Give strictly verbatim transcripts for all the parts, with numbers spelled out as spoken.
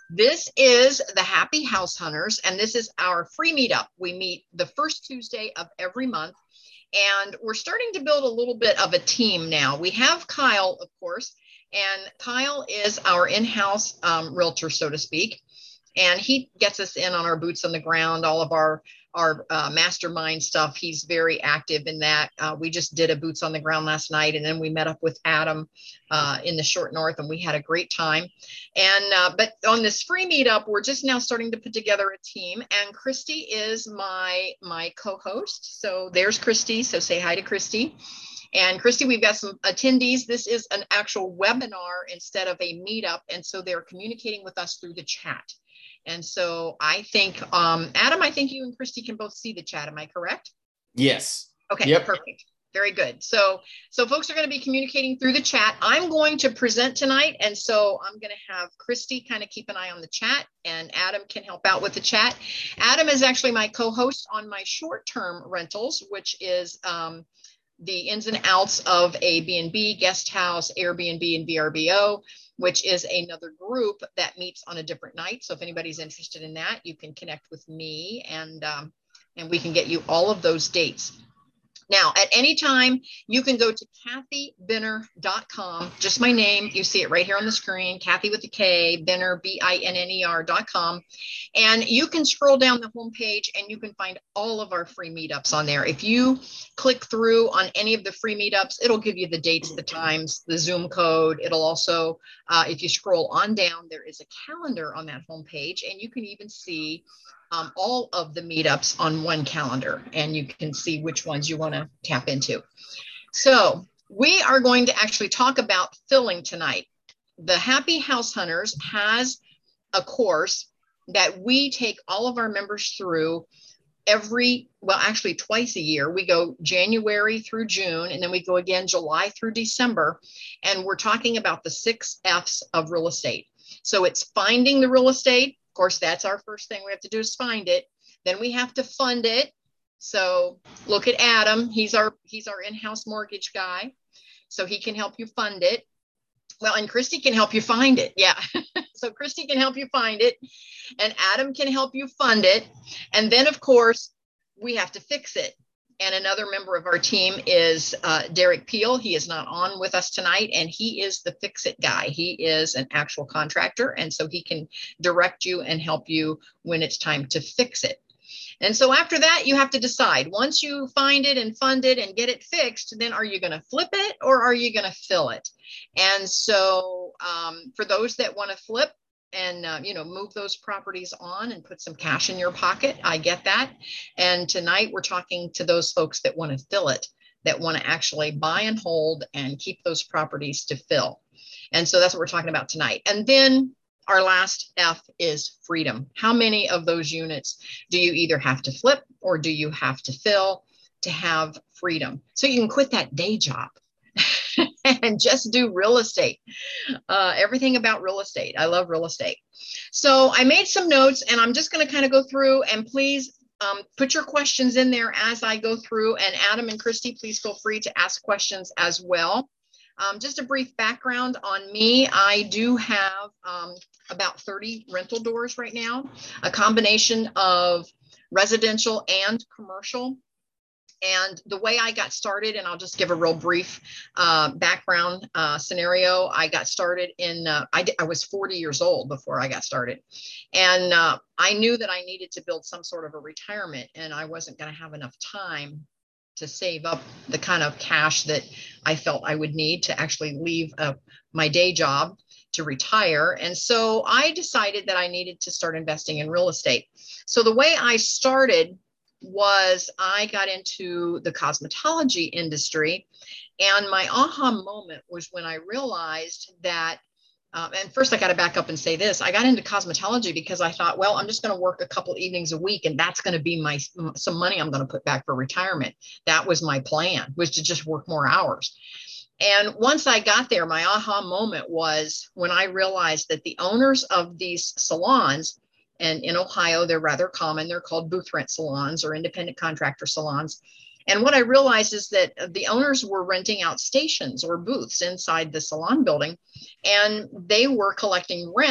This is the Happy House Hunters, and this is our free meetup. We meet the first Tuesday of every month, and we're starting to build a little bit of a team now. We have Kyle, of course, and Kyle is our in-house um, realtor, so to speak, and he gets us in on our boots on the ground, all of our our uh, mastermind stuff. He's very active in that. Uh, we just did a boots on the ground last night, and then we met up with Adam uh, in the short north, and we had a great time. And uh, but on this free meetup, we're just now starting to put together a team, and Christy is my my co-host. So there's Christy. So say hi to Christy. And Christy, we've got some attendees. This is an actual webinar instead of a meetup, and so they're communicating with us through the chat. And so I think, um, Adam, I think you and Christy can both see the chat. Am I correct? Yes. Okay, yep. Perfect. Very good. So, so folks are going to be communicating through the chat. I'm going to present tonight. And so I'm going to have Christy kind of keep an eye on the chat, and Adam can help out with the chat. Adam is actually my co-host on my short-term rentals, which is um, the ins and outs of a B and B, guest house, Airbnb, and V R B O, which is another group that meets on a different night. So if anybody's interested in that, you can connect with me, and um, and we can get you all of those dates. Now, at any time, you can go to Kathy Binner dot com, just my name. You see it right here on the screen, Kathy with a K, Binner, B I N N E R dot com. And you can scroll down the homepage and you can find all of our free meetups on there. If you click through on any of the free meetups, it'll give you the dates, the times, the Zoom code. It'll also, uh, if you scroll on down, there is a calendar on that homepage, and you can even see Um, all of the meetups on one calendar, and you can see which ones you want to tap into. So we are going to actually talk about filling tonight. The Happy House Hunters has a course that we take all of our members through every, well, actually twice a year. We go January through June, and then we go again July through December. And we're talking about the six F's of real estate. So it's finding the real estate. Of course, that's our first thing we have to do is find it. Then we have to fund it. So look at Adam. He's our he's our in-house mortgage guy. So he can help you fund it. Well, and Christy can help you find it. Yeah. So Christy can help you find it, and Adam can help you fund it. And then, of course, we have to fix it. And another member of our team is uh, Derek Peel. He is not on with us tonight, and he is the fix-it guy. He is an actual contractor, and so he can direct you and help you when it's time to fix it. And so after that, you have to decide. Once you find it and fund it and get it fixed, then are you going to flip it or are you going to fill it? And so um, for those that want to flip, and, uh, you know, move those properties on and put some cash in your pocket, I get that. And tonight we're talking to those folks that want to fill it, that want to actually buy and hold and keep those properties to fill. And so that's what we're talking about tonight. And then our last F is freedom. How many of those units do you either have to flip or do you have to fill to have freedom? So you can quit that day job and just do real estate. Uh, everything about real estate. I love real estate. So I made some notes, and I'm just going to kind of go through, and please um, put your questions in there as I go through. And Adam and Christy, please feel free to ask questions as well. Um, just a brief background on me. I do have um, about thirty rental doors right now, a combination of residential and commercial. And the way I got started, and I'll just give a real brief uh, background uh, scenario. I got started in, uh, I, I was forty years old before I got started. And uh, I knew that I needed to build some sort of a retirement, and I wasn't going to have enough time to save up the kind of cash that I felt I would need to actually leave uh, my day job to retire. And so I decided that I needed to start investing in real estate. So the way I started was I got into the cosmetology industry, and my aha moment was when I realized that, um, and first I got to back up and say this, I got into cosmetology because I thought, well, I'm just going to work a couple evenings a week, and that's going to be my, some money I'm going to put back for retirement. That was my plan, was to just work more hours. And once I got there, my aha moment was when I realized that the owners of these salons, and in Ohio, they're rather common. They're called booth rent salons or independent contractor salons. And what I realized is that the owners were renting out stations or booths inside the salon building, and they were collecting rent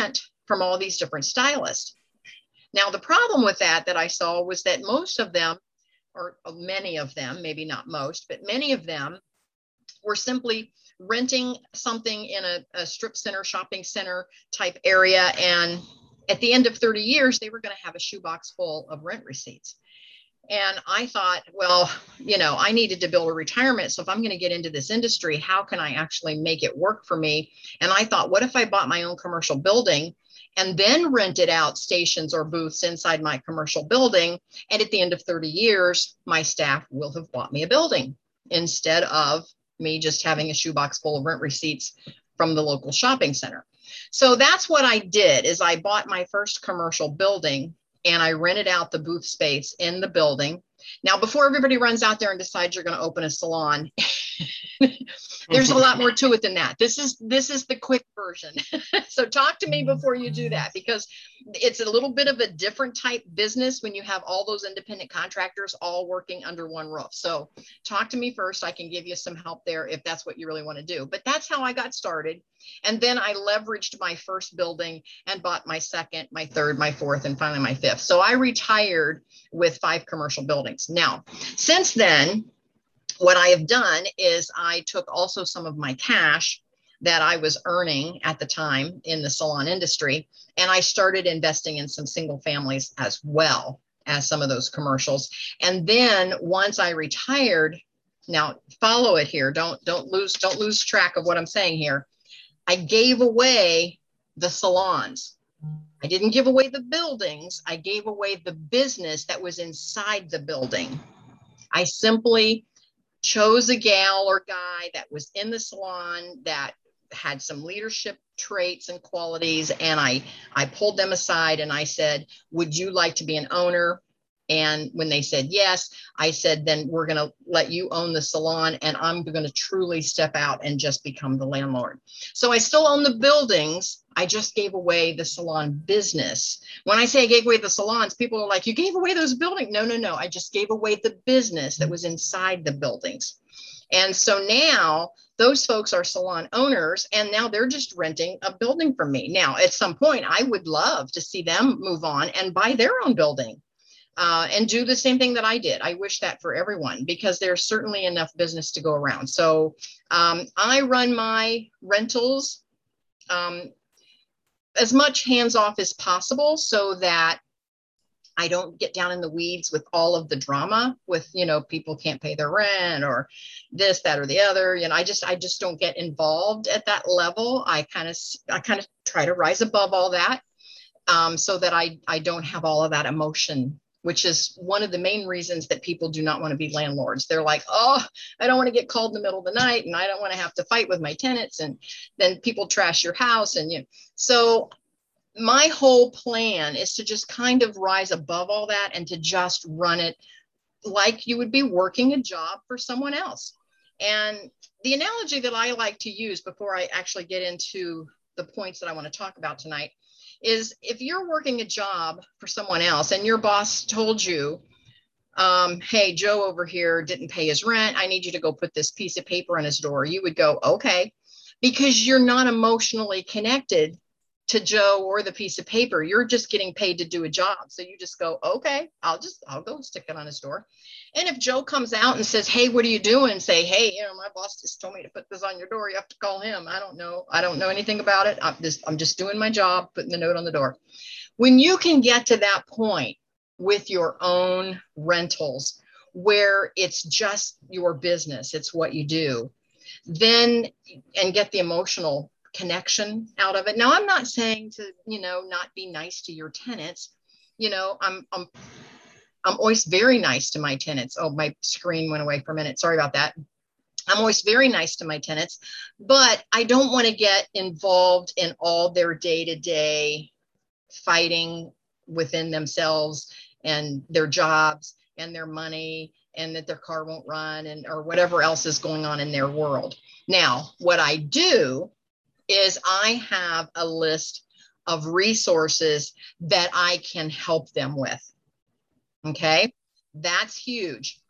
from all these different stylists. Now, the problem with that that I saw was that most of them, or many of them, maybe not most, but many of them were simply renting something in a, a strip center, shopping center type area. And at the end of thirty years, they were going to have a shoebox full of rent receipts. And I thought, well, you know, I needed to build a retirement. So if I'm going to get into this industry, how can I actually make it work for me? And I thought, what if I bought my own commercial building and then rented out stations or booths inside my commercial building? And at the end of thirty years, my staff will have bought me a building instead of me just having a shoebox full of rent receipts from the local shopping center. So that's what I did, is I bought my first commercial building and I rented out the booth space in the building. Now, before everybody runs out there and decides you're going to open a salon, there's a lot more to it than that. This is this is the quick version. So talk to me before you do that, because it's a little bit of a different type business when you have all those independent contractors all working under one roof. So talk to me first. I can give you some help there if that's what you really want to do. But that's how I got started. And then I leveraged my first building and bought my second, my third, my fourth, and finally my fifth. So I retired with five commercial buildings. Now, since then, what I have done is I took also some of my cash that I was earning at the time in the salon industry, and I started investing in some single families as well as some of those commercials. And then once I retired, now follow it here, don't don't lose don't lose track of what I'm saying here. I gave away the salons. I didn't give away the buildings. I gave away the business that was inside the building. I simply chose a gal or guy that was in the salon that had some leadership traits and qualities. And I, I pulled them aside and I said, would you like to be an owner? And when they said yes, I said, then we're going to let you own the salon and I'm going to truly step out and just become the landlord. So I still own the buildings. I just gave away the salon business. When I say I gave away the salons, people are like, you gave away those buildings. No, no, no. I just gave away the business that was inside the buildings. And so now those folks are salon owners, and now they're just renting a building from me. Now, at some point, I would love to see them move on and buy their own building. Uh, and do the same thing that I did. I wish that for everyone, because there's certainly enough business to go around. So um, I run my rentals um, as much hands-off as possible so that I don't get down in the weeds with all of the drama with, you know, people can't pay their rent or this, that, or the other. You know, I just, I just don't get involved at that level. I kind of, I kind of try to rise above all that um, so that I, I don't have all of that emotion, which is one of the main reasons that people do not want to be landlords. They're like, oh, I don't want to get called in the middle of the night, and I don't want to have to fight with my tenants, and then people trash your house. And you, so my whole plan is to just kind of rise above all that and to just run it like you would be working a job for someone else. And the analogy that I like to use before I actually get into the points that I want to talk about tonight is if you're working a job for someone else and your boss told you, um, hey, Joe over here didn't pay his rent. I need you to go put this piece of paper on his door. You would go, okay, because you're not emotionally connected to Joe or the piece of paper. You're just getting paid to do a job. So you just go, okay, I'll just, I'll go stick it on his door. And if Joe comes out and says, hey, what are you doing? Say, hey, you know, my boss just told me to put this on your door. You have to call him. I don't know. I don't know anything about it. I'm just, I'm just doing my job, putting the note on the door. When you can get to that point with your own rentals, where it's just your business, it's what you do, then, and get the emotional connection out of it. Now, I'm not saying to, you know, not be nice to your tenants. You know, I'm, I'm, I'm always very nice to my tenants. Oh, my screen went away for a minute. Sorry about that. I'm always very nice to my tenants, but I don't want to get involved in all their day-to-day fighting within themselves and their jobs and their money and that their car won't run and or whatever else is going on in their world. Now, what I do is I have a list of resources that I can help them with. Okay, that's huge.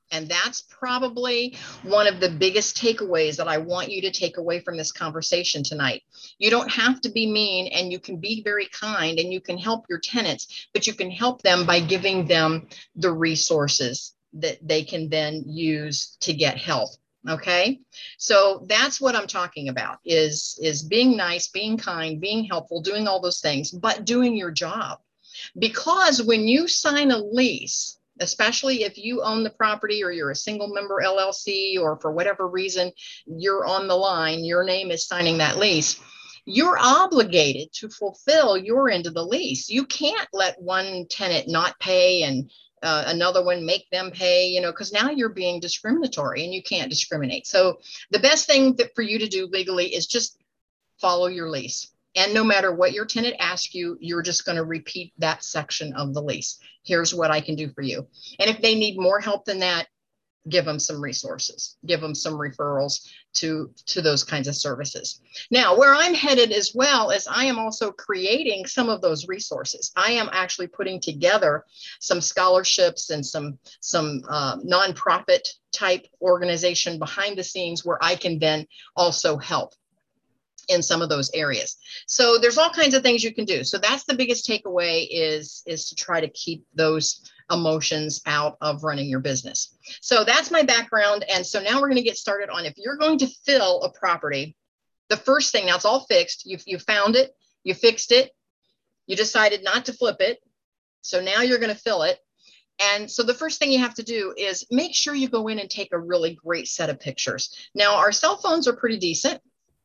And that's probably one of the biggest takeaways that I want you to take away from this conversation tonight. You don't have to be mean, and you can be very kind, and you can help your tenants, but you can help them by giving them the resources that they can then use to get help. Okay. So that's what I'm talking about is, is being nice, being kind, being helpful, doing all those things, but doing your job. Because when you sign a lease, especially if you own the property or you're a single member L L C, or for whatever reason you're on the line, your name is signing that lease, you're obligated to fulfill your end of the lease. You can't let one tenant not pay and uh, another one make them pay, you know, because now you're being discriminatory, and you can't discriminate. So the best thing that for you to do legally is just follow your lease. And no matter what your tenant asks you, you're just going to repeat that section of the lease. Here's what I can do for you. And if they need more help than that, give them some resources, give them some referrals to, to those kinds of services. Now, where I'm headed as well is I am also creating some of those resources. I am actually putting together some scholarships and some, some uh, nonprofit type organization behind the scenes where I can then also help in some of those areas. So there's all kinds of things you can do. So that's the biggest takeaway is, is to try to keep those emotions out of running your business. So that's my background. And so now we're going to get started on, if you're going to fill a property, the first thing, now it's all fixed. You you found it, you fixed it, you decided not to flip it. So now you're going to fill it. And so the first thing you have to do is make sure you go in and take a really great set of pictures. Now, our cell phones are pretty decent,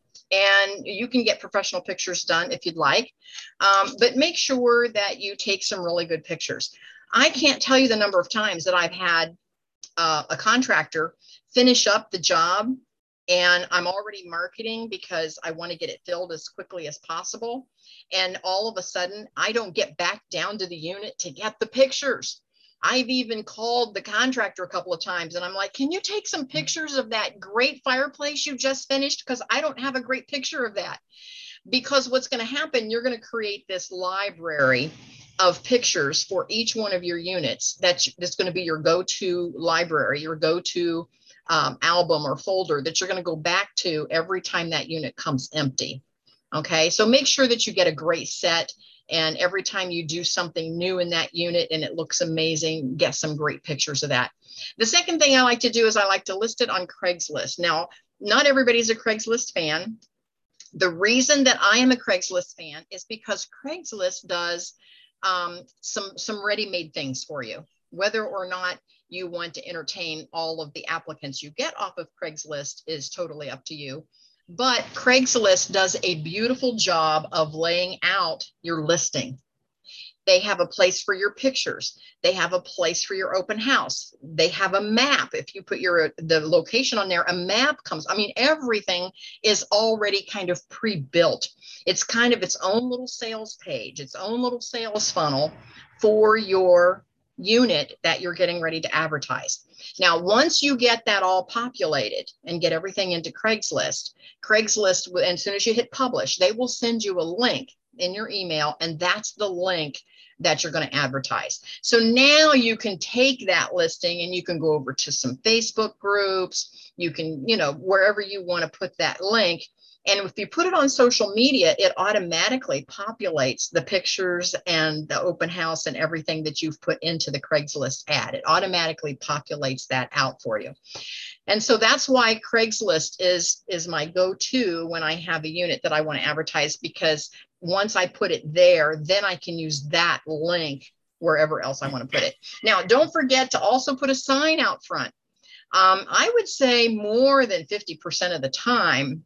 and you can get professional pictures done if you'd like, um, but make sure that you take some really good pictures. I can't tell you the number of times that I've had uh, a contractor finish up the job, and I'm already marketing because I want to get it filled as quickly as possible. And all of a sudden, I don't get back down to the unit to get the pictures. I've even called the contractor a couple of times, and I'm like, can you take some pictures of that great fireplace you just finished? Because I don't have a great picture of that. Because what's going to happen, you're going to create this library of pictures for each one of your units. That's, that's going to be your go-to library, your go-to um, album or folder that you're going to go back to every time that unit comes empty. Okay, so make sure that you get a great set. And every time you do something new in that unit and it looks amazing, get some great pictures of that. The second thing I like to do is I like to list it on Craigslist. Now, not everybody's a Craigslist fan. The reason that I am a Craigslist fan is because Craigslist does um, some, some ready-made things for you. Whether or not you want to entertain all of the applicants you get off of Craigslist is totally up to you. But Craigslist does a beautiful job of laying out your listing. They have a place for your pictures. They have a place for your open house. They have a map. If you put your the location on there, a map comes. I mean, everything is already kind of pre-built. It's kind of its own little sales page, its own little sales funnel for your unit that you're getting ready to advertise. Now, once you get that all populated and get everything into Craigslist, Craigslist, and as soon as you hit publish, they will send you a link in your email, and that's the link that you're going to advertise. So now you can take that listing and you can go over to some Facebook groups. You can, you know, wherever you want to put that link. And if you put it on social media, it automatically populates the pictures and the open house and everything that you've put into the Craigslist ad. It automatically populates that out for you. And so that's why Craigslist is, is my go-to when I have a unit that I want to advertise, because once I put it there, then I can use that link wherever else I want to put it. Now, don't forget to also put a sign out front. Um, I would say more than fifty percent of the time,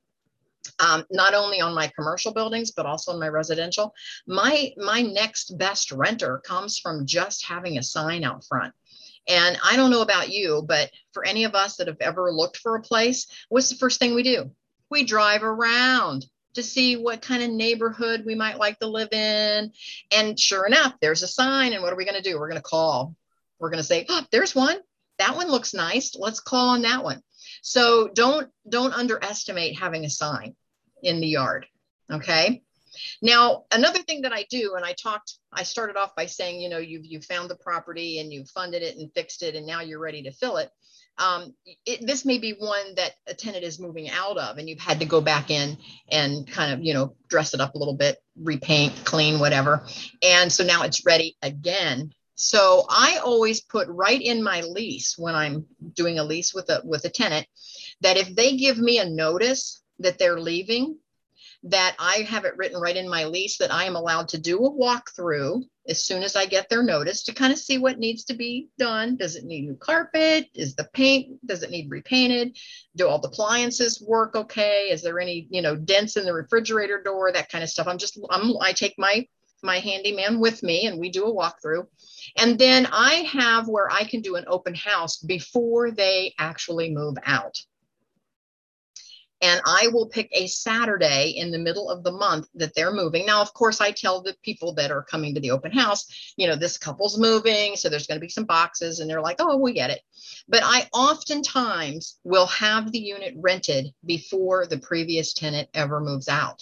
Um, not only on my commercial buildings, but also in my residential, my, my next best renter comes from just having a sign out front. And I don't know about you, but for any of us that have ever looked for a place, what's the first thing we do? We drive around to see what kind of neighborhood we might like to live in. And sure enough, there's a sign. And what are we going to do? We're going to call. We're going to say, oh, there's one. That one looks nice. Let's call on that one. So don't, don't underestimate having a sign in the yard. Okay. Now, another thing that I do, and I talked, I started off by saying, you know, you've, you found the property and you funded it and fixed it, and now you're ready to fill it. Um, it, this may be one that a tenant is moving out of, and you've had to go back in and kind of, you know, dress it up a little bit, repaint, clean, whatever. And so now it's ready again. So I always put right in my lease, when I'm doing a lease with a, with a tenant, that if they give me a notice that they're leaving, that I have it written right in my lease that I am allowed to do a walkthrough as soon as I get their notice to kind of see what needs to be done. Does it need new carpet? Is the paint, does it need repainted? Do all the appliances work okay? Is there any, you know, dents in the refrigerator door, that kind of stuff? I'm just, I'm, I take my, my handyman with me and we do a walkthrough. And then I have where I can do an open house before they actually move out. And I will pick a Saturday in the middle of the month that they're moving. Now, of course, I tell the people that are coming to the open house, you know, this couple's moving, so there's going to be some boxes, and they're like, oh, we get it. But I oftentimes will have the unit rented before the previous tenant ever moves out.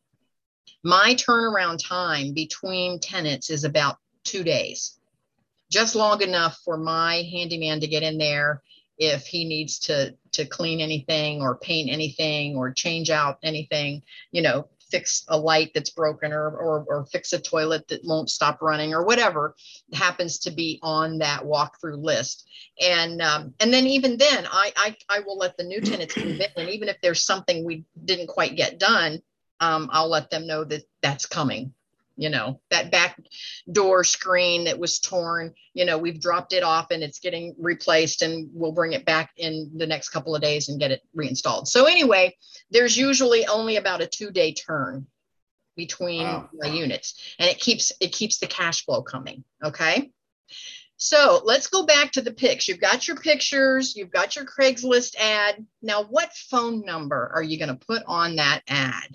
My turnaround time between tenants is about two days, just long enough for my handyman to get in there if he needs to to clean anything or paint anything or change out anything, you know, fix a light that's broken, or, or, or fix a toilet that won't stop running, or whatever happens to be on that walkthrough list. And um, and then even then, I, I, I will let the new tenants move in. And even if there's something we didn't quite get done, um, I'll let them know that that's coming. You know, that back door screen that was torn, you know, we've dropped it off and it's getting replaced, and we'll bring it back in the next couple of days and get it reinstalled. So anyway, there's usually only about a two day turn between Wow. my units, and it keeps, it keeps the cash flow coming. Okay. So let's go back to the pics. You've got your pictures, you've got your Craigslist ad. Now, what phone number are you going to put on that ad?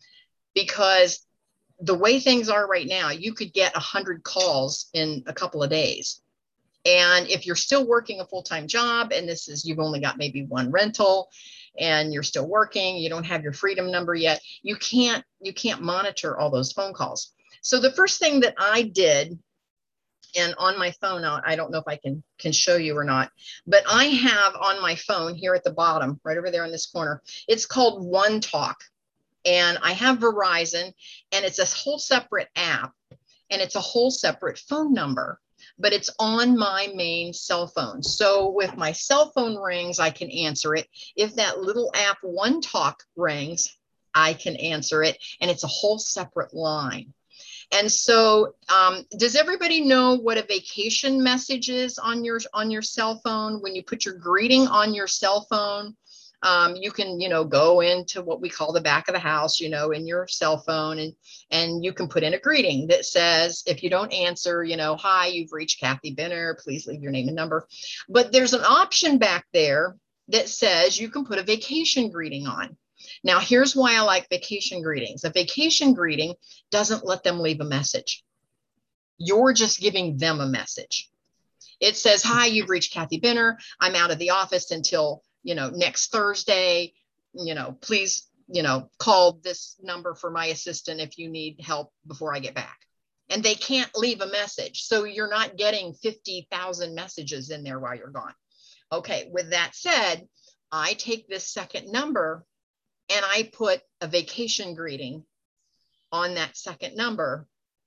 Because the way things are right now, you could get a hundred calls in a couple of days. And if you're still working a full-time job, and this is, you've only got maybe one rental and you're still working, you don't have your freedom number yet, you can't, you can't monitor all those phone calls. So the first thing that I did, and on my phone, I don't know if I can, can show you or not, but I have on my phone here at the bottom, right over there in this corner, it's called One Talk. And I have Verizon, and it's a whole separate app, and it's a whole separate phone number, but it's on my main cell phone. So with my cell phone rings, I can answer it. If that little app One Talk rings, I can answer it, and it's a whole separate line. And so um, does everybody know what a vacation message is on your, on your cell phone? When you put your greeting on your cell phone, Um, you can, you know, go into what we call the back of the house, you know, in your cell phone, and, and you can put in a greeting that says, if you don't answer, you know, hi, you've reached Kathy Benner, please leave your name and number. But there's an option back there that says you can put a vacation greeting on. Now, here's why I like vacation greetings. A vacation greeting doesn't let them leave a message. You're just giving them a message. It says, hi, you've reached Kathy Benner. I'm out of the office until, you know, next Thursday, you know, please, you know, call this number for my assistant if you need help before I get back. And they can't leave a message. So you're not getting fifty thousand messages in there while you're gone. Okay. With that said, I take this second number and I put a vacation greeting on that second number.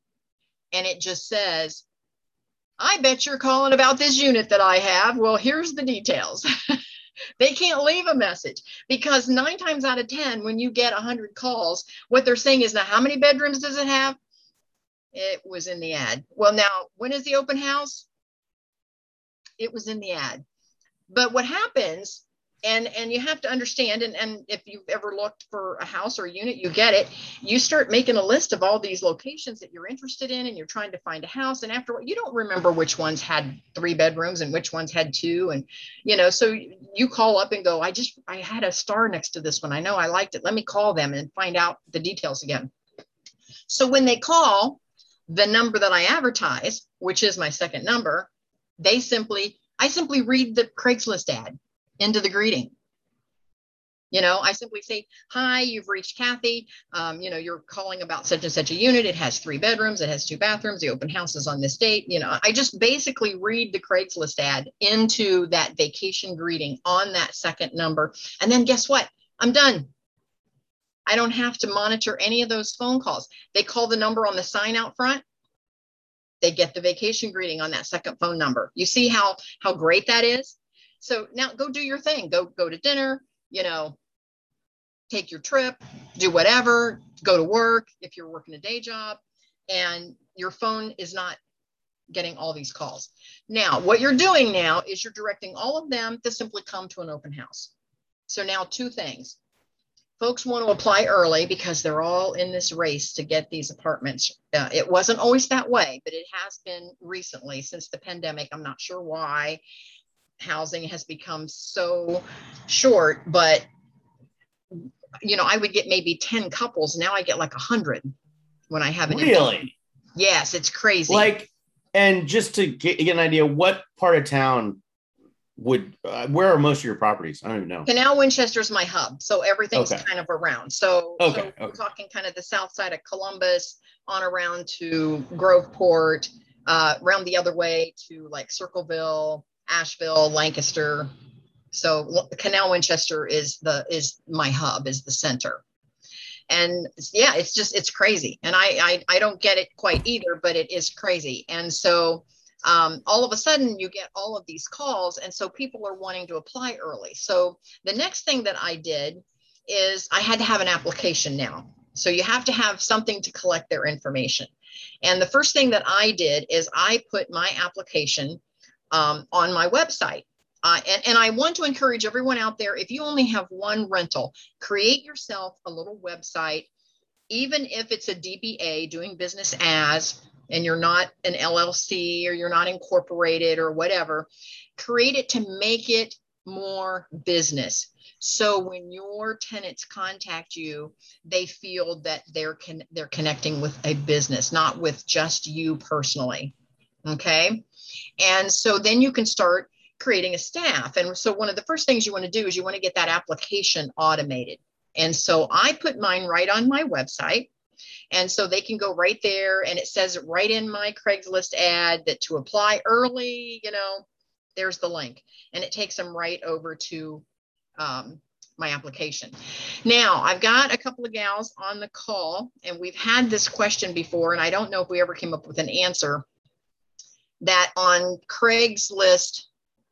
And it just says, I bet you're calling about this unit that I have. Well, here's the details. They can't leave a message, because nine times out of ten, when you get one hundred calls, what they're saying is, now, how many bedrooms does it have? It was in the ad. Well, now, when is the open house? It was in the ad. But what happens, and, and you have to understand, and, and if you've ever looked for a house or a unit, you get it. You start making a list of all these locations that you're interested in, and you're trying to find a house. And after, you don't remember which ones had three bedrooms and which ones had two. And, you know, so you call up and go, I just, I had a star next to this one. I know I liked it. Let me call them and find out the details again. So when they call the number that I advertise, which is my second number, they simply, I simply read the Craigslist ad into the greeting. You know, I simply say, hi, you've reached Kathy. Um, you know, you're calling about such and such a unit. It has three bedrooms. It has two bathrooms. The open house is on this date. You know, I just basically read the Craigslist ad into that vacation greeting on that second number. And then guess what? I'm done. I don't have to monitor any of those phone calls. They call the number on the sign out front. They get the vacation greeting on that second phone number. You see how, how great that is? So now go do your thing. Go, go to dinner, you know, take your trip, do whatever, go to work if you're working a day job, and your phone is not getting all these calls. Now, what you're doing now is you're directing all of them to simply come to an open house. So now two things. Folks want to apply early because they're all in this race to get these apartments. Uh, it wasn't always that way, but it has been recently since the pandemic. I'm not sure why housing has become so short, but you know, I would get maybe ten couples. Now I get like a hundred when I have an really. Empty. Yes, it's crazy. Like, and just to get, get an idea, what part of town would uh, where are most of your properties? I don't even know. Canal Winchester is my hub, so everything's okay. kind of around. So, okay, so okay. we're talking kind of the south side of Columbus on around to Groveport, uh, around the other way to like Circleville, Asheville, Lancaster. So Canal Winchester is the is my hub, is the center. And yeah, it's just, it's crazy. And I, I, I don't get it quite either, but it is crazy. And so um, all of a sudden you get all of these calls. And so people are wanting to apply early. So the next thing that I did is I had to have an application now. So you have to have something to collect their information. And the first thing that I did is I put my application um, on my website. Uh, and, and I want to encourage everyone out there, if you only have one rental, create yourself a little website, even if it's a D B A, doing business as, and you're not an L L C or you're not incorporated or whatever, create it to make it more business. So when your tenants contact you, they feel that they're con- they're connecting with a business, not with just you personally. Okay. And so then you can start creating a staff. And so one of the first things you want to do is you want to get that application automated. And so I put mine right on my website. And so they can go right there, and it says right in my Craigslist ad that to apply early, you know, there's the link, and it takes them right over to um, my application. Now I've got a couple of gals on the call, and we've had this question before, and I don't know if we ever came up with an answer, that on Craigslist,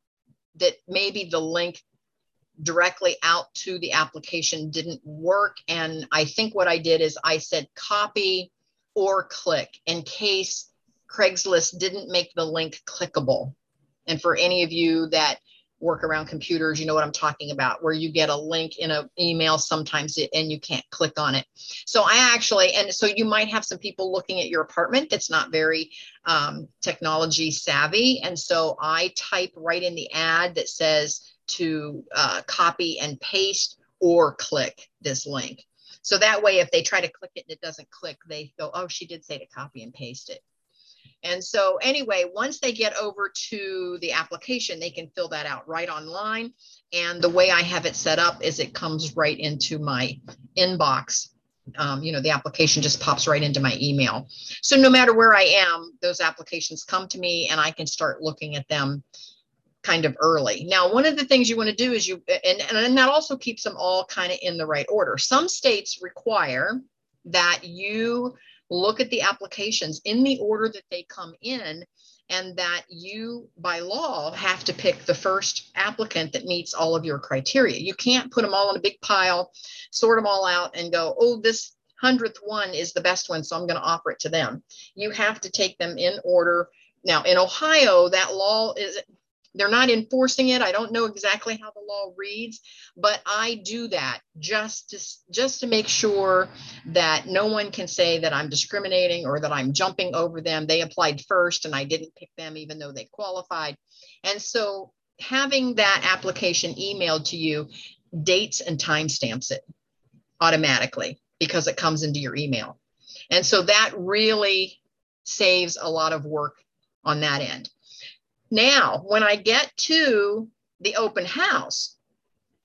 that maybe the link directly out to the application didn't work. And I think what I did is I said copy or click in case Craigslist didn't make the link clickable. And for any of you that work around computers, you know what I'm talking about, where you get a link in an email sometimes it, and you can't click on it. So I actually, and so you might have some people looking at your apartment that's not very um, technology savvy. And so I type right in the ad that says to uh, copy and paste or click this link. So that way, if they try to click it and it doesn't click, they go, oh, she did say to copy and paste it. And so anyway, once they get over to the application, they can fill that out right online. And the way I have it set up is it comes right into my inbox. Um, you know, the application just pops right into my email. So no matter where I am, those applications come to me and I can start looking at them kind of early. Now, one of the things you want to do is you, and, and that also keeps them all kind of in the right order. Some states require that you look at the applications in the order that they come in, and that you, by law, have to pick the first applicant that meets all of your criteria. You can't put them all in a big pile, sort them all out and go, oh, this hundredth one is the best one, so I'm going to offer it to them. You have to take them in order. Now, in Ohio, that law is, they're not enforcing it. I don't know exactly how the law reads, but I do that just to, just to make sure that no one can say that I'm discriminating or that I'm jumping over them. They applied first and I didn't pick them even though they qualified. And so having that application emailed to you dates and timestamps it automatically because it comes into your email. And so that really saves a lot of work on that end. Now, when I get to the open house,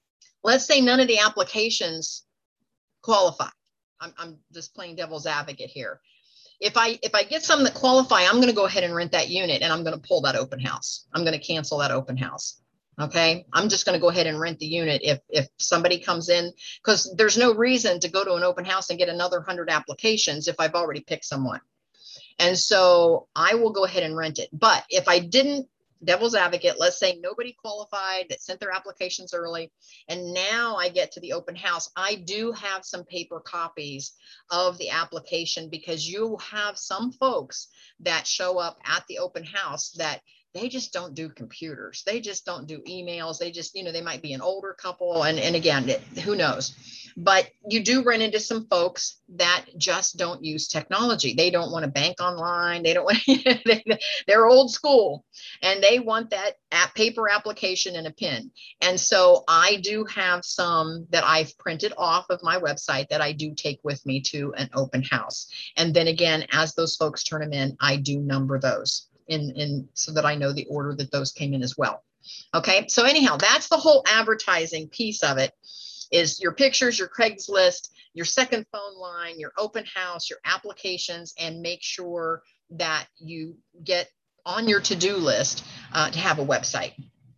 let's say none of the applications qualify. I'm, I'm just playing devil's advocate here. If I if I get some that qualify, I'm going to go ahead and rent that unit, and I'm going to pull that open house. I'm going to cancel that open house. Okay, I'm just going to go ahead and rent the unit if if somebody comes in, because there's no reason to go to an open house and get another one hundred applications if I've already picked someone. And so I will go ahead and rent it. But if I didn't, devil's advocate, let's say nobody qualified that sent their applications early, and now I get to the open house, I do have some paper copies of the application, because you have some folks that show up at the open house that they just don't do computers. They just don't do emails. They just, you know, they might be an older couple. And, and again, it, who knows? But you do run into some folks that just don't use technology. They don't want to bank online. They don't want, they, they're old school, and they want that app, paper application and a pin. And so I do have some that I've printed off of my website that I do take with me to an open house. And then again, as those folks turn them in, I do number those in, in so that I know the order that those came in as well. Okay. So anyhow, that's the whole advertising piece of it, is your pictures, your Craigslist, your second phone line, your open house, your applications, and make sure that you get on your to-do list uh, to have a website.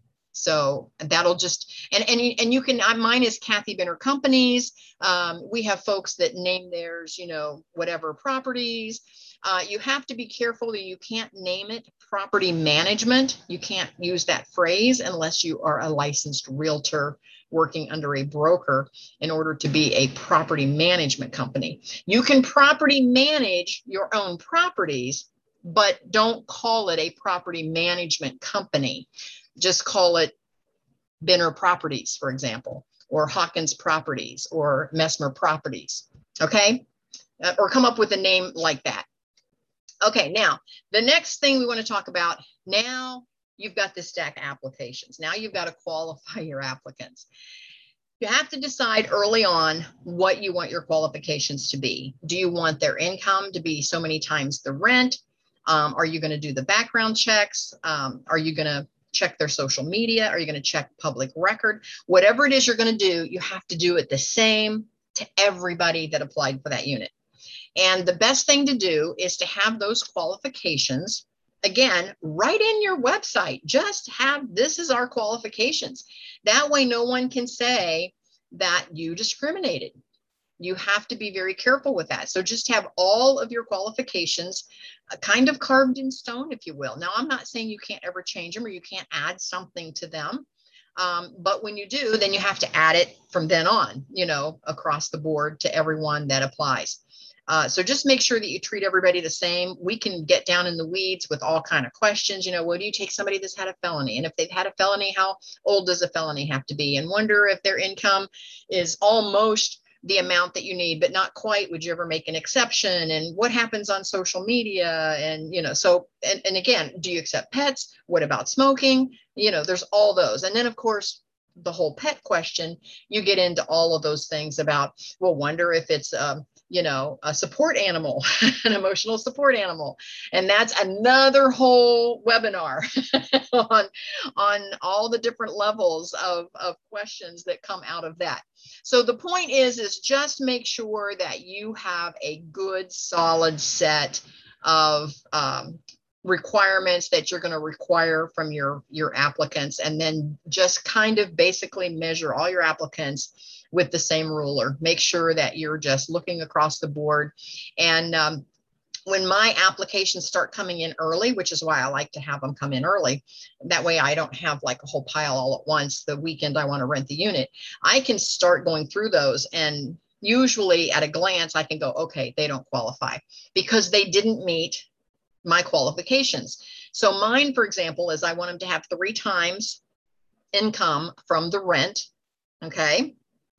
So that'll just, and, and, you, and you can, mine is Kathy Benner Companies. Um, we have folks that name theirs, you know, whatever properties. Uh, you have to be careful that you can't name it property management. You can't use that phrase unless you are a licensed realtor working under a broker in order to be a property management company. You can property manage your own properties, but don't call it a property management company. Just call it Benner Properties, for example, or Hawkins Properties, or Messmer Properties, okay? Uh, or come up with a name like that. Okay, now, the next thing we want to talk about, now you've got the stack applications. Now you've got to qualify your applicants. You have to decide early on what you want your qualifications to be. Do you want their income to be so many times the rent? Um, are you going to do the background checks? Um, are you going to check their social media? Are you going to check public record? Whatever it is you're going to do, you have to do it the same to everybody that applied for that unit. And the best thing to do is to have those qualifications, again, right in your website. Just have, this is our qualifications. That way, no one can say that you discriminated. You have to be very careful with that. So just have all of your qualifications uh, kind of carved in stone, if you will. Now, I'm not saying you can't ever change them or you can't add something to them. Um, but when you do, then you have to add it from then on, you know, across the board to everyone that applies. Uh, so just make sure that you treat everybody the same. We can get down in the weeds with all kind of questions. You know, what do you take somebody that's had a felony? And if they've had a felony, how old does a felony have to be? And wonder if their income is almost the amount that you need, but not quite. Would you ever make an exception? And what happens on social media? And, you know, so, and, and again, do you accept pets? What about smoking? You know, there's all those. And then, of course, the whole pet question, you get into all of those things about, well, wonder if it's, um, you know, a support animal, an emotional support animal. And that's another whole webinar on, on all the different levels of, of questions that come out of that. So the point is, is just make sure that you have a good, solid set of um, requirements that you're going to require from your, your applicants, and then just kind of basically measure all your applicants with the same ruler. Make sure that you're just looking across the board. And um, when my applications start coming in early, which is why I like to have them come in early, that way I don't have like a whole pile all at once the weekend I want to rent the unit. I can start going through those, and usually at a glance, I can go, okay, they don't qualify because they didn't meet my qualifications. So mine, for example, is I want them to have three times income from the rent. Okay.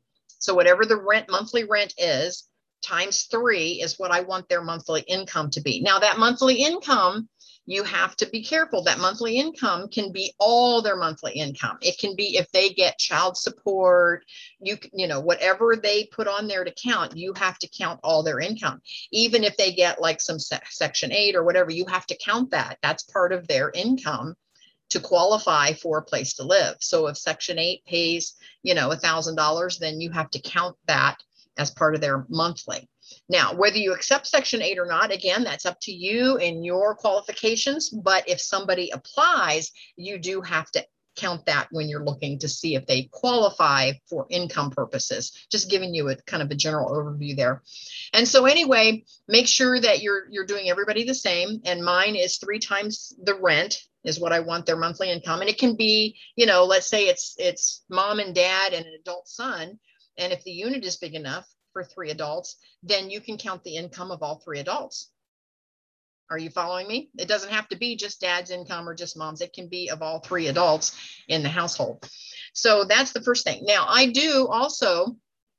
So whatever the rent, monthly rent is, times three is what I want their monthly income to be. Now that monthly income, you have to be careful. That monthly income can be all their monthly income. It can be if they get child support, you, you know, whatever they put on there to count, you have to count all their income. Even if they get like some se- section eight or whatever, you have to count that. That's part of their income to qualify for a place to live. So if Section eight pays, you know, one thousand dollars, then you have to count that as part of their monthly. Now, whether you accept Section eight or not, again, that's up to you and your qualifications. But if somebody applies, you do have to count that when you're looking to see if they qualify for income purposes. Just giving you a kind of a general overview there. And so anyway, make sure that you're you're doing everybody the same. And mine is three times the rent is what I want their monthly income. And it can be, you know, let's say it's it's mom and dad and an adult son. And if the unit is big enough for three adults, then you can count the income of all three adults. Are you following me? It doesn't have to be just dad's income or just mom's. It can be of all three adults in the household. So that's the first thing. Now, I do also,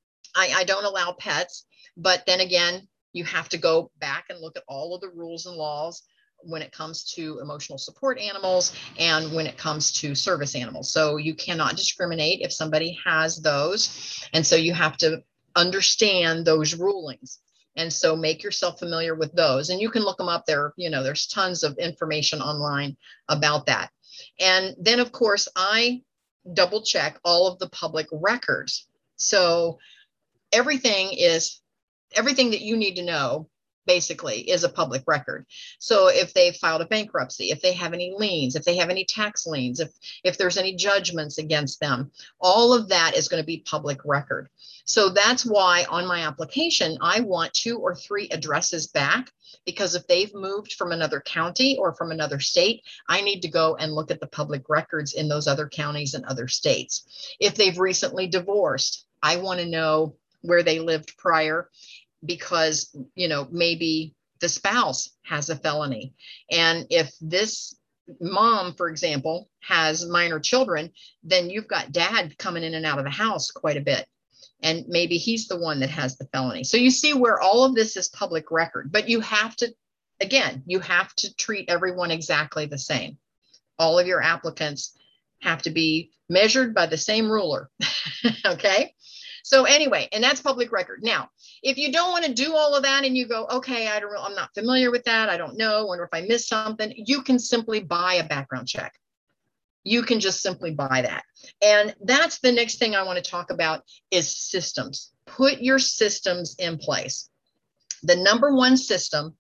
I, I don't allow pets, but then again, you have to go back and look at all of the rules and laws when it comes to emotional support animals and when it comes to service animals. So you cannot discriminate if somebody has those. And so you have to understand those rulings. And so make yourself familiar with those, and you can look them up there. You know, there's tons of information online about that. And then of course, I double check all of the public records. So everything is, everything that you need to know basically is a public record. So if they filed a bankruptcy, if they have any liens, if they have any tax liens, if, if there's any judgments against them, all of that is going to be public record. So that's why on my application, I want two or three addresses back, because if they've moved from another county or from another state, I need to go and look at the public records in those other counties and other states. If they've recently divorced, I want to know where they lived prior, because, you know, maybe the spouse has a felony. And if this mom, for example, has minor children, then you've got dad coming in and out of the house quite a bit. And maybe he's the one that has the felony. So you see where all of this is public record, but you have to, again, you have to treat everyone exactly the same. All of your applicants have to be measured by the same ruler. Okay. So anyway, and that's public record. Now, if you don't want to do all of that and you go, okay, I don't, I'm not familiar with that, I don't know, wonder if I missed something, you can simply buy a background check. You can just simply buy that. And that's the next thing I want to talk about is systems. Put your systems in place. The number one system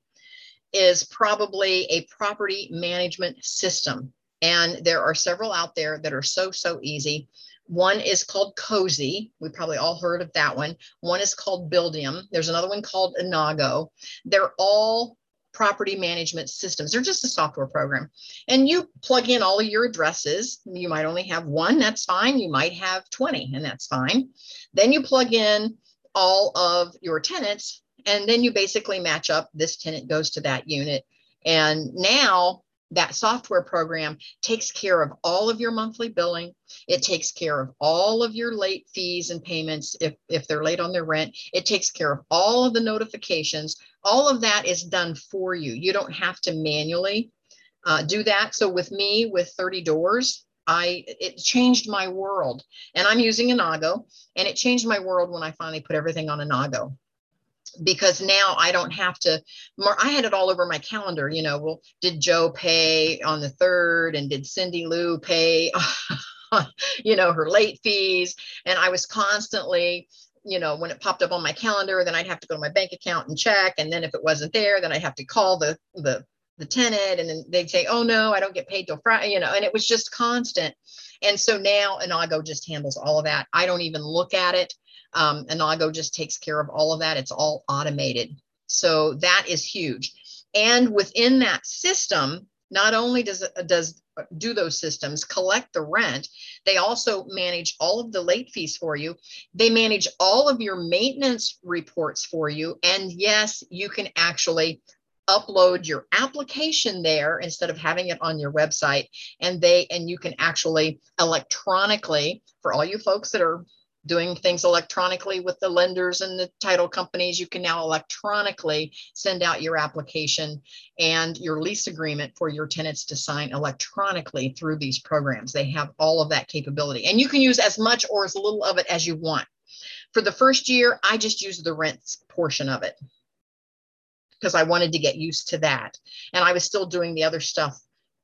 is probably a property management system. And there are several out there that are so, so easy. One is called Cozy. We probably all heard of that one. One is called Buildium. There's another one called Inago. They're all property management systems. They're just a software program. And you plug in all of your addresses. You might only have one, that's fine. You might have twenty, and that's fine. Then you plug in all of your tenants, and then you basically match up, this tenant goes to that unit. And now that software program takes care of all of your monthly billing. It takes care of all of your late fees and payments if, if they're late on their rent. It takes care of all of the notifications. All of that is done for you. You don't have to manually uh, do that. So with me, with thirty doors, I it changed my world. And I'm using Inago, and it changed my world when I finally put everything on Inago. Because now I don't have to, I had it all over my calendar, you know, well, did Joe pay on the third, and did Cindy Lou pay, you know, her late fees? And I was constantly, you know, when it popped up on my calendar, then I'd have to go to my bank account and check. And then if it wasn't there, then I'd have to call the, the, the tenant, and then they'd say, oh no, I don't get paid till Friday, you know, and it was just constant. And so now Inago just handles all of that. I don't even look at it. Um, Inago just takes care of all of that. It's all automated. So that is huge. And within that system, not only does it does do those systems collect the rent, they also manage all of the late fees for you. They manage all of your maintenance reports for you. And yes, you can actually upload your application there instead of having it on your website. And they and you can actually electronically, for all you folks that are doing things electronically with the lenders and the title companies, you can now electronically send out your application and your lease agreement for your tenants to sign electronically through these programs. They have all of that capability, and you can use as much or as little of it as you want. For the first year, I just used the rent portion of it because I wanted to get used to that. And I was still doing the other stuff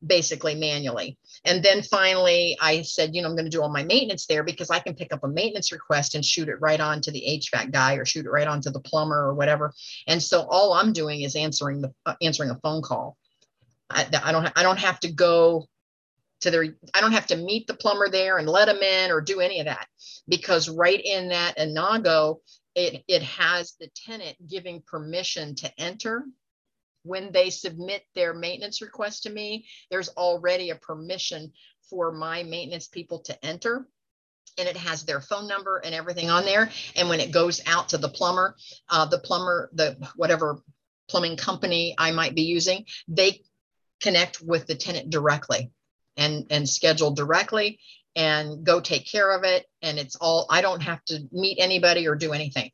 basically manually. And then finally I said, you know, I'm going to do all my maintenance there because I can pick up a maintenance request and shoot it right on to the H V A C guy or shoot it right onto the plumber or whatever. And so all I'm doing is answering the uh, answering a phone call. I, I don't I don't have to go to their, I don't have to meet the plumber there and let them in or do any of that, because right in that Inago, it, it has the tenant giving permission to enter. When they submit their maintenance request to me, there's already a permission for my maintenance people to enter, and it has their phone number and everything on there. And when it goes out to the plumber, uh, the plumber, the whatever plumbing company I might be using, they connect with the tenant directly and, and schedule directly and go take care of it. And it's all, I don't have to meet anybody or do anything.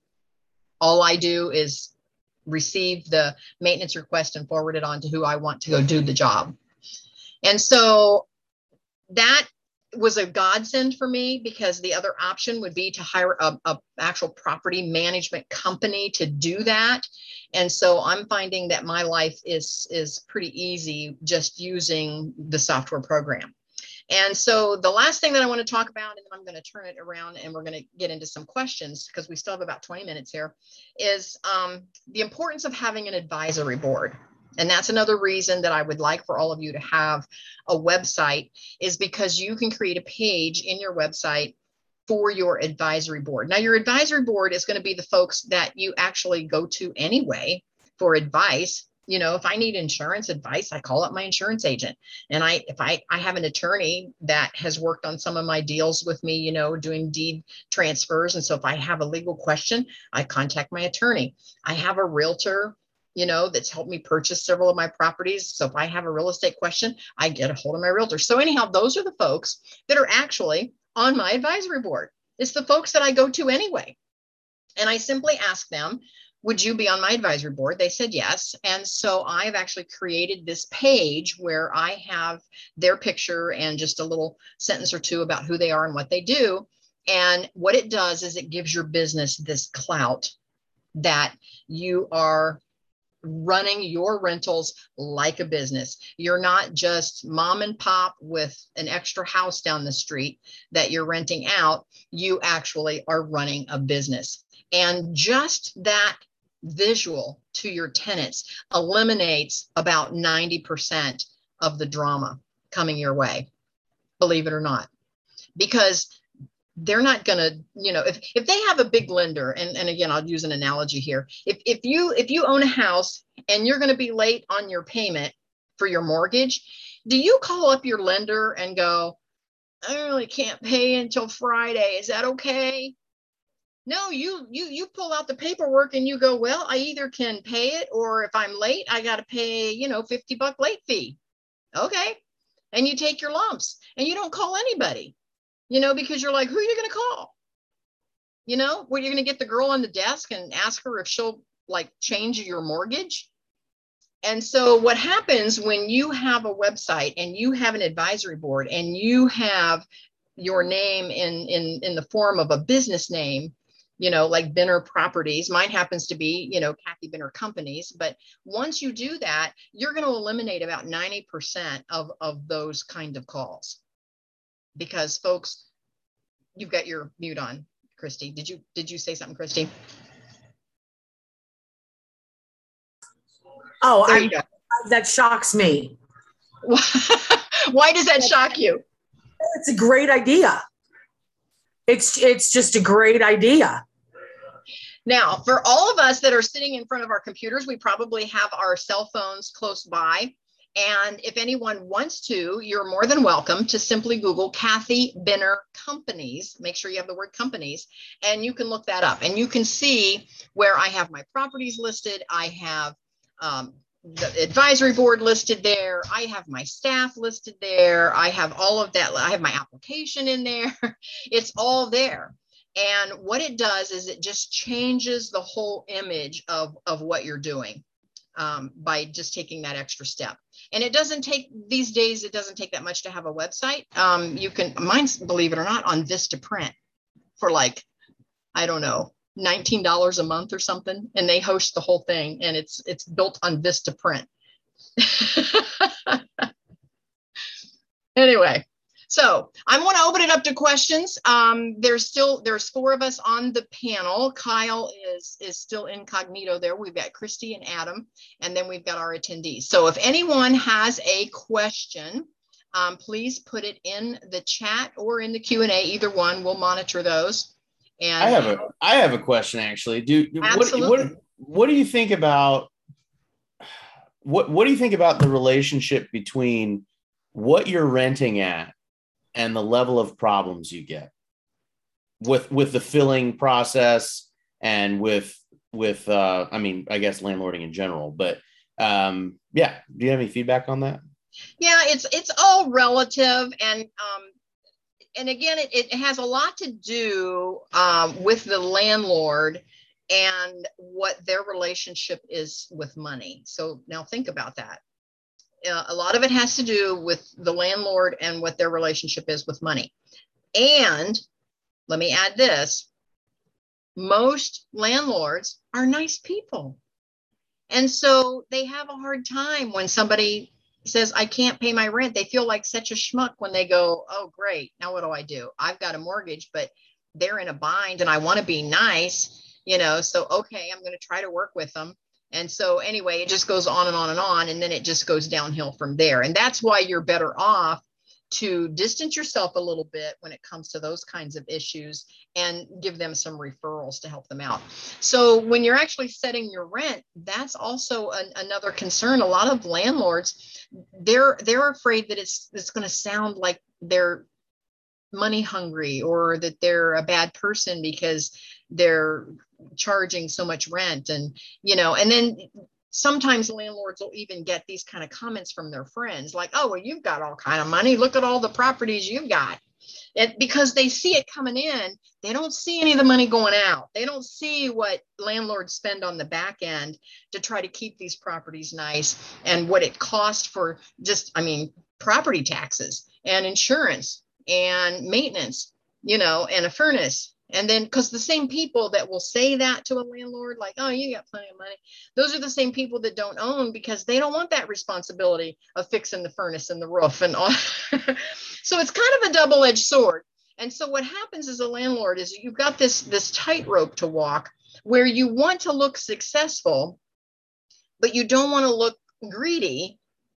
All I do is receive the maintenance request and forward it on to who I want to go do the job. And so that was a godsend for me, because the other option would be to hire a, a actual property management company to do that. And so I'm finding that my life is, is pretty easy just using the software program. And so the last thing that I want to talk about, and then I'm going to turn it around and we're going to get into some questions because we still have about twenty minutes here, is um, the importance of having an advisory board. And that's another reason that I would like for all of you to have a website, is because you can create a page in your website for your advisory board. Now, your advisory board is going to be the folks that you actually go to anyway for advice. You know, if I need insurance advice, I call up my insurance agent. And I, if I, I have an attorney that has worked on some of my deals with me, you know, doing deed transfers. And so if I have a legal question, I contact my attorney. I have a realtor, you know, that's helped me purchase several of my properties. So if I have a real estate question, I get a hold of my realtor. So anyhow, those are the folks that are actually on my advisory board. It's the folks that I go to anyway. And I simply ask them, would you be on my advisory board? They said yes. And so I've actually created this page where I have their picture and just a little sentence or two about who they are and what they do. And what it does is it gives your business this clout that you are running your rentals like a business. You're not just mom and pop with an extra house down the street that you're renting out. You actually are running a business. And just that visual to your tenants eliminates about ninety percent of the drama coming your way, believe it or not, because they're not going to, you know, if, if they have a big lender, and, and again, I'll use an analogy here. If, if you, if you own a house and you're going to be late on your payment for your mortgage, do you call up your lender and go, I really can't pay until Friday. Is that okay? No, you, you, you pull out the paperwork and you go, well, I either can pay it, or if I'm late, I got to pay, you know, fifty buck late fee. Okay. And you take your lumps and you don't call anybody, you know, because you're like, who are you going to call? You know, where you're going to get the girl on the desk and ask her if she'll like change your mortgage. And so what happens when you have a website and you have an advisory board and you have your name in, in, in the form of a business name, you know, like Benner Properties. Mine happens to be, you know, Kathy Benner Companies. But once you do that, you're going to eliminate about ninety percent of, of those kind of calls. Because folks, you've got your mute on, Christy. Did you, did you say something, Christy? Oh, I, that shocks me. Why does that shock you? It's a great idea. It's, it's just a great idea. Now, for all of us that are sitting in front of our computers, we probably have our cell phones close by. And if anyone wants to, you're more than welcome to simply Google Kathy Benner Companies. Make sure you have the word companies, and you can look that up. And you can see where I have my properties listed. I have um, the advisory board listed there. I have my staff listed there. I have all of that. I have my application in there. It's all there. And what it does is it just changes the whole image of, of what you're doing um, by just taking that extra step. And it doesn't take, these days, it doesn't take that much to have a website. Um, you can, mine's, believe it or not, on Vistaprint for like, I don't know, nineteen dollars a month or something. And they host the whole thing, and it's, it's built on Vistaprint. Anyway, so I want to open it up to questions. Um, there's still, there's four of us on the panel. Kyle is, is still incognito there. We've got Christy and Adam, and then we've got our attendees. So if anyone has a question, um, please put it in the chat or in the Q and A, either one. We'll monitor those. And I have a, I have a question actually. Do, absolutely. what, what, what do you think about, what, what do you think about the relationship between what you're renting at and the level of problems you get with, with the filling process and with, with, uh, I mean, I guess landlording in general, but, um, yeah. Do you have any feedback on that? Yeah, it's, it's all relative. And, um, and again, it, it has a lot to do, um, with the landlord and what their relationship is with money. So now think about that. Uh, a lot of it has to do with the landlord and what their relationship is with money. And let me add this, most landlords are nice people. And so they have a hard time when somebody says, I can't pay my rent. They feel like such a schmuck when they go, oh, great. Now what do I do? I've got a mortgage, but they're in a bind and I want to be nice, you know, so, okay, I'm going to try to work with them. And so anyway, it just goes on and on and on, and then it just goes downhill from there. And that's why you're better off to distance yourself a little bit when it comes to those kinds of issues and give them some referrals to help them out. So when you're actually setting your rent, that's also an, another concern. A lot of landlords, they're they're afraid that it's it's going to sound like they're money hungry or that they're a bad person because they're charging so much rent. And, you know, and then sometimes landlords will even get these kind of comments from their friends like, oh, well, you've got all kind of money. Look at all the properties you've got. It, because they see it coming in, they don't see any of the money going out. They don't see what landlords spend on the back end to try to keep these properties nice and what it costs for just, I mean, property taxes and insurance and maintenance, you know, and a furnace. And then, because the same people that will say that to a landlord, like, oh, you got plenty of money, those are the same people that don't own because they don't want that responsibility of fixing the furnace and the roof and all. So it's kind of a double-edged sword. And so what happens as a landlord is you've got this, this tightrope to walk where you want to look successful, but you don't want to look greedy.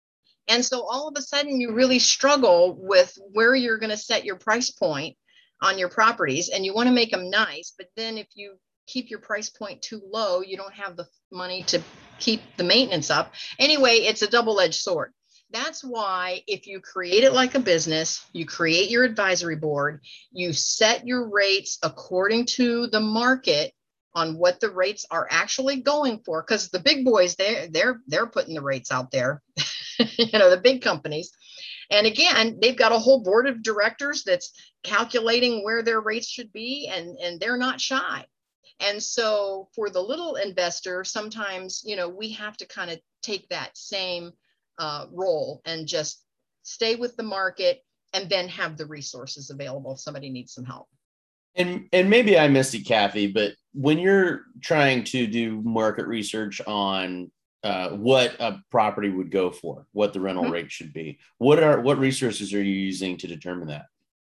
And so all of a sudden you really struggle with where you're going to set your price point on your properties, and you want to make them nice. But then if you keep your price point too low, you don't have the money to keep the maintenance up. Anyway, it's a double-edged sword. That's why if you create it like a business, you create your advisory board, you set your rates according to the market on what the rates are actually going for, because the big boys, they're, they're, they're putting the rates out there, you know, the big companies. And again, they've got a whole board of directors that's calculating where their rates should be, and, and they're not shy. And so for the little investor, sometimes, you know, we have to kind of take that same uh, role and just stay with the market and then have the resources available if somebody needs some help. And and maybe I missed it, Kathy, but when you're trying to do market research on uh, what a property would go for, what the rental mm-hmm. rate should be, what are what resources are you using to determine that?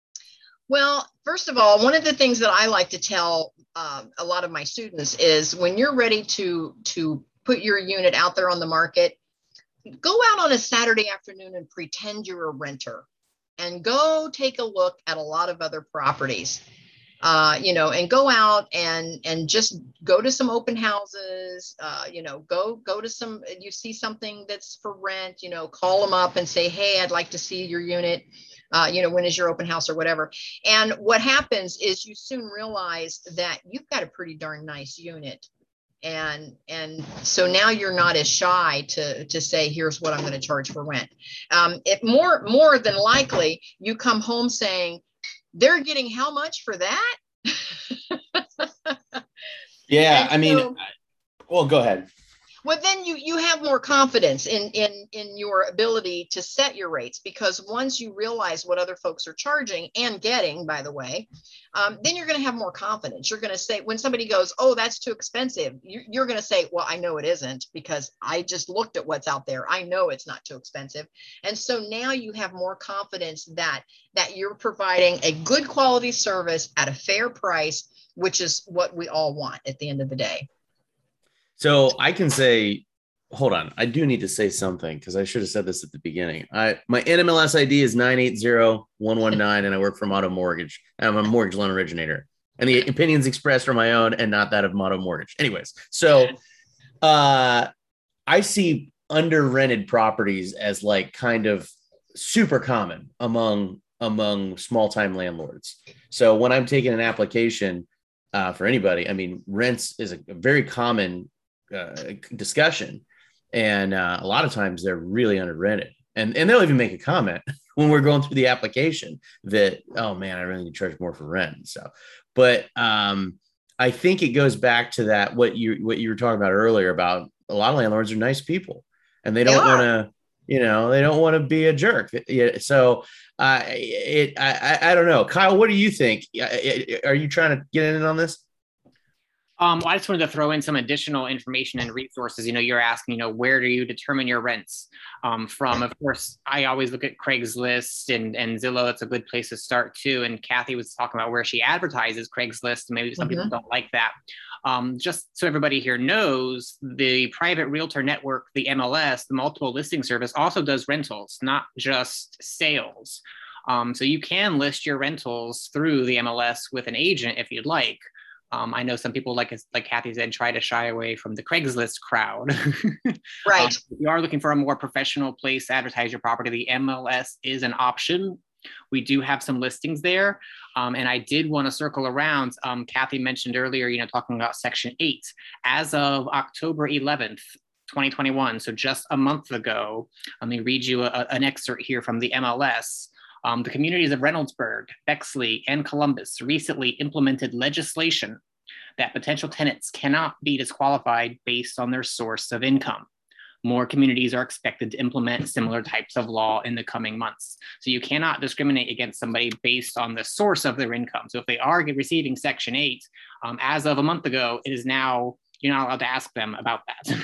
Well, first of all, one of the things that I like to tell um, a lot of my students is when you're ready to to put your unit out there on the market, go out on a Saturday afternoon and pretend you're a renter and go take a look at a lot of other properties. Uh, you know, and go out and and just go to some open houses, uh, you know, go go to some, you see something that's for rent, you know, call them up and say, hey, I'd like to see your unit. Uh, you know, when is your open house or whatever. And what happens is you soon realize that you've got a pretty darn nice unit. And and so now you're not as shy to, to say, here's what I'm going to charge for rent. Um, it more more than likely, you come home saying, they're getting how much for that? Yeah, and I mean, so, well, go ahead. Well, then you you have more confidence in in in your ability to set your rates, because once you realize what other folks are charging and getting, by the way, um, then you're going to have more confidence. You're going to say, when somebody goes, "Oh, that's too expensive," you're, you're going to say, "Well, I know it isn't, because I just looked at what's out there. I know it's not too expensive." And so now you have more confidence that that you're providing a good quality service at a fair price, which is what we all want at the end of the day. So I can say, hold on, I do need to say something, because I should have said this at the beginning. I my N M L S I D is nine eight zero one one nine, and I work for Motto Mortgage. I'm a mortgage loan originator, and the opinions expressed are my own and not that of Motto Mortgage. Anyways, so uh, I see under rented properties as like kind of super common among among small time landlords. So when I'm taking an application uh, for anybody, I mean, rents is a, a very common Uh, discussion, and uh, a lot of times they're really under rented, and and they'll even make a comment when we're going through the application that, oh man, I really need to charge more for rent and stuff. But um, I think it goes back to that what you what you were talking about earlier about a lot of landlords are nice people, and they don't want to, you know, they don't want to be a jerk. So uh, it I I don't know, Kyle, what do you think? Are you trying to get in on this? Um, well, I just wanted to throw in some additional information and resources. You know, you're asking, you know, where do you determine your rents um, from? Of course, I always look at Craigslist and, and Zillow. It's a good place to start too. And Kathy was talking about where she advertises Craigslist. Maybe some mm-hmm. people don't like that. Um, just so everybody here knows, the private realtor network, the M L S, the multiple listing service, also does rentals, not just sales. Um, so you can list your rentals through the M L S with an agent if you'd like. Um, I know some people, like like Kathy said, try to shy away from the Craigslist crowd. Right. Um, if you are looking for a more professional place to advertise your property, the M L S is an option. We do have some listings there. Um, and I did want to circle around. Um, Kathy mentioned earlier, you know, talking about Section eight. As of October eleventh, twenty twenty-one, so just a month ago, let me read you a, an excerpt here from the M L S. Um, the communities of Reynoldsburg, Bexley, and Columbus recently implemented legislation that potential tenants cannot be disqualified based on their source of income. More communities are expected to implement similar types of law in the coming months. So you cannot discriminate against somebody based on the source of their income. So if they are receiving Section eight, um, as of a month ago, it is now, you're not allowed to ask them about that.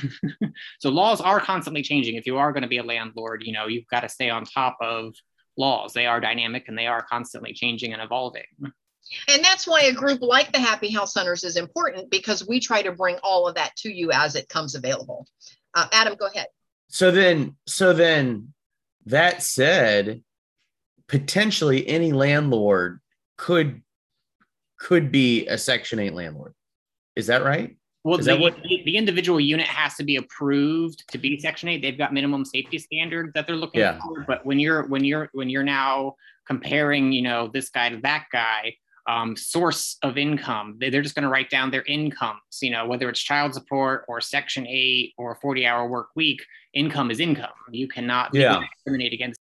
So laws are constantly changing. If you are going to be a landlord, you know, you've got to stay on top of laws. They are dynamic and they are constantly changing and evolving. And that's why a group like the Happy House Hunters is important, because we try to bring all of that to you as it comes available. Uh, Adam, go ahead. So then, so then that said, potentially any landlord could, could be a Section eight landlord. Is that right? Well, Is the, that what... the individual unit has to be approved to be Section eight. They've got minimum safety standards that they're looking yeah. for. But when you're when you're when you're now comparing, you know, this guy to that guy, um, source of income, they, they're just going to write down their incomes. You know, whether it's child support or Section eight or forty hour work week, income is income. You cannot yeah. discriminate against.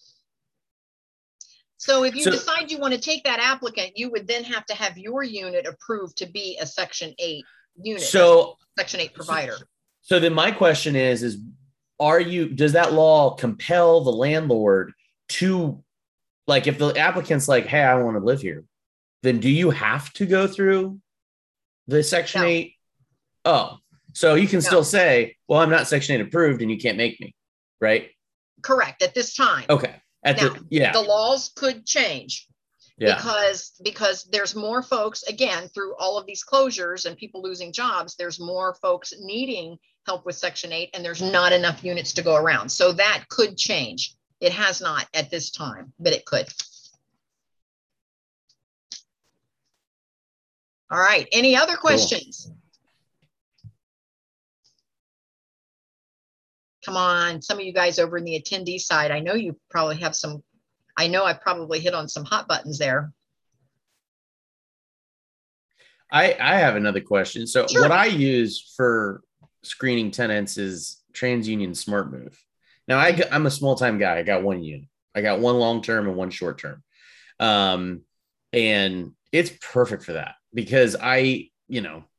So if you so, decide you want to take that applicant, you would then have to have your unit approved to be a Section eight unit, so Section eight provider. So, so then my question is, is are you, does that law compel the landlord to, like, if the applicant's like, hey, I want to live here, then do you have to go through the Section No. eight? Oh, so you can No. still say, well, I'm not Section eight approved and you can't make me, right? Correct, at this time. Okay. At Now, the, yeah. the laws could change. Yeah. Because because there's more folks, again, through all of these closures and people losing jobs, there's more folks needing help with Section eight, and there's not enough units to go around. So that could change. It has not at this time, but it could. All right. Any other questions? Cool. Come on, some of you guys over in the attendee side, I know you probably have some. I know I probably hit on some hot buttons there. I, I have another question. So sure. What I use for screening tenants is TransUnion SmartMove. Now I, I'm a small-time guy. I got one unit. I got one long-term and one short-term. Um, and it's perfect for that because I, you know,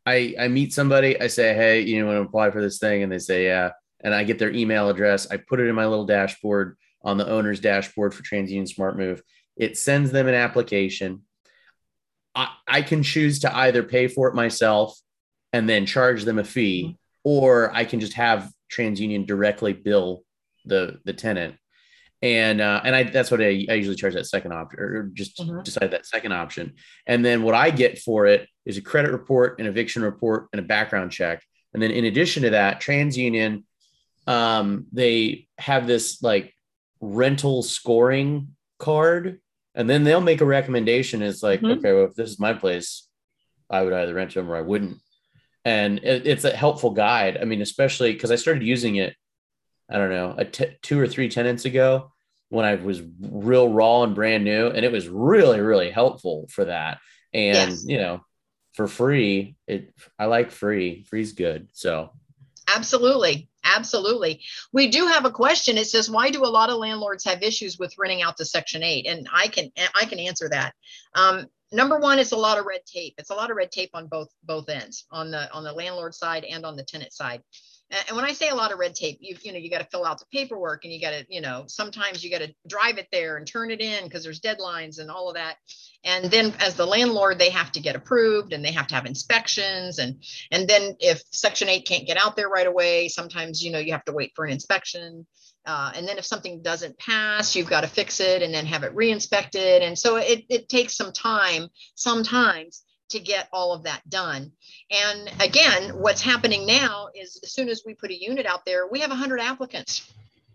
I, I meet somebody, I say, hey, you want to apply for this thing? And they say, yeah. And I get their email address. I put it in my little dashboard on the owner's dashboard for TransUnion SmartMove. It sends them an application. I, I can choose to either pay for it myself and then charge them a fee, or I can just have TransUnion directly bill the, the tenant. And uh, and I that's what I, I usually charge that second option, or just mm-hmm. decide that second option. And then what I get for it is a credit report, an eviction report, and a background check. And then in addition to that, TransUnion, um, they have this like rental scoring card, and then they'll make a recommendation. It's like, mm-hmm. okay, well, if this is my place, I would either rent to them or I wouldn't. And it, it's a helpful guide. I mean, especially because I started using it, I don't know, a t- two or three tenants ago when I was real raw and brand new. And it was really, really helpful for that. And, yes. you know, for free, it, I like free. Free's good. So. Absolutely. Absolutely. We do have a question. It says, why do a lot of landlords have issues with renting out to Section eight? And I can, I can answer that. Um, Number one, it's a lot of red tape. It's a lot of red tape on both both ends, on the on the landlord side and on the tenant side. And when I say a lot of red tape, you you know, you got to fill out the paperwork, and you got to, you know, sometimes you got to drive it there and turn it in because there's deadlines and all of that. And then as the landlord, they have to get approved, and they have to have inspections. And and then if Section eight can't get out there right away, sometimes, you know, you have to wait for an inspection. Uh, and then if something doesn't pass, you've got to fix it and then have it re-inspected. And so it, it takes some time sometimes to get all of that done. And again, what's happening now is as soon as we put a unit out there, we have one hundred applicants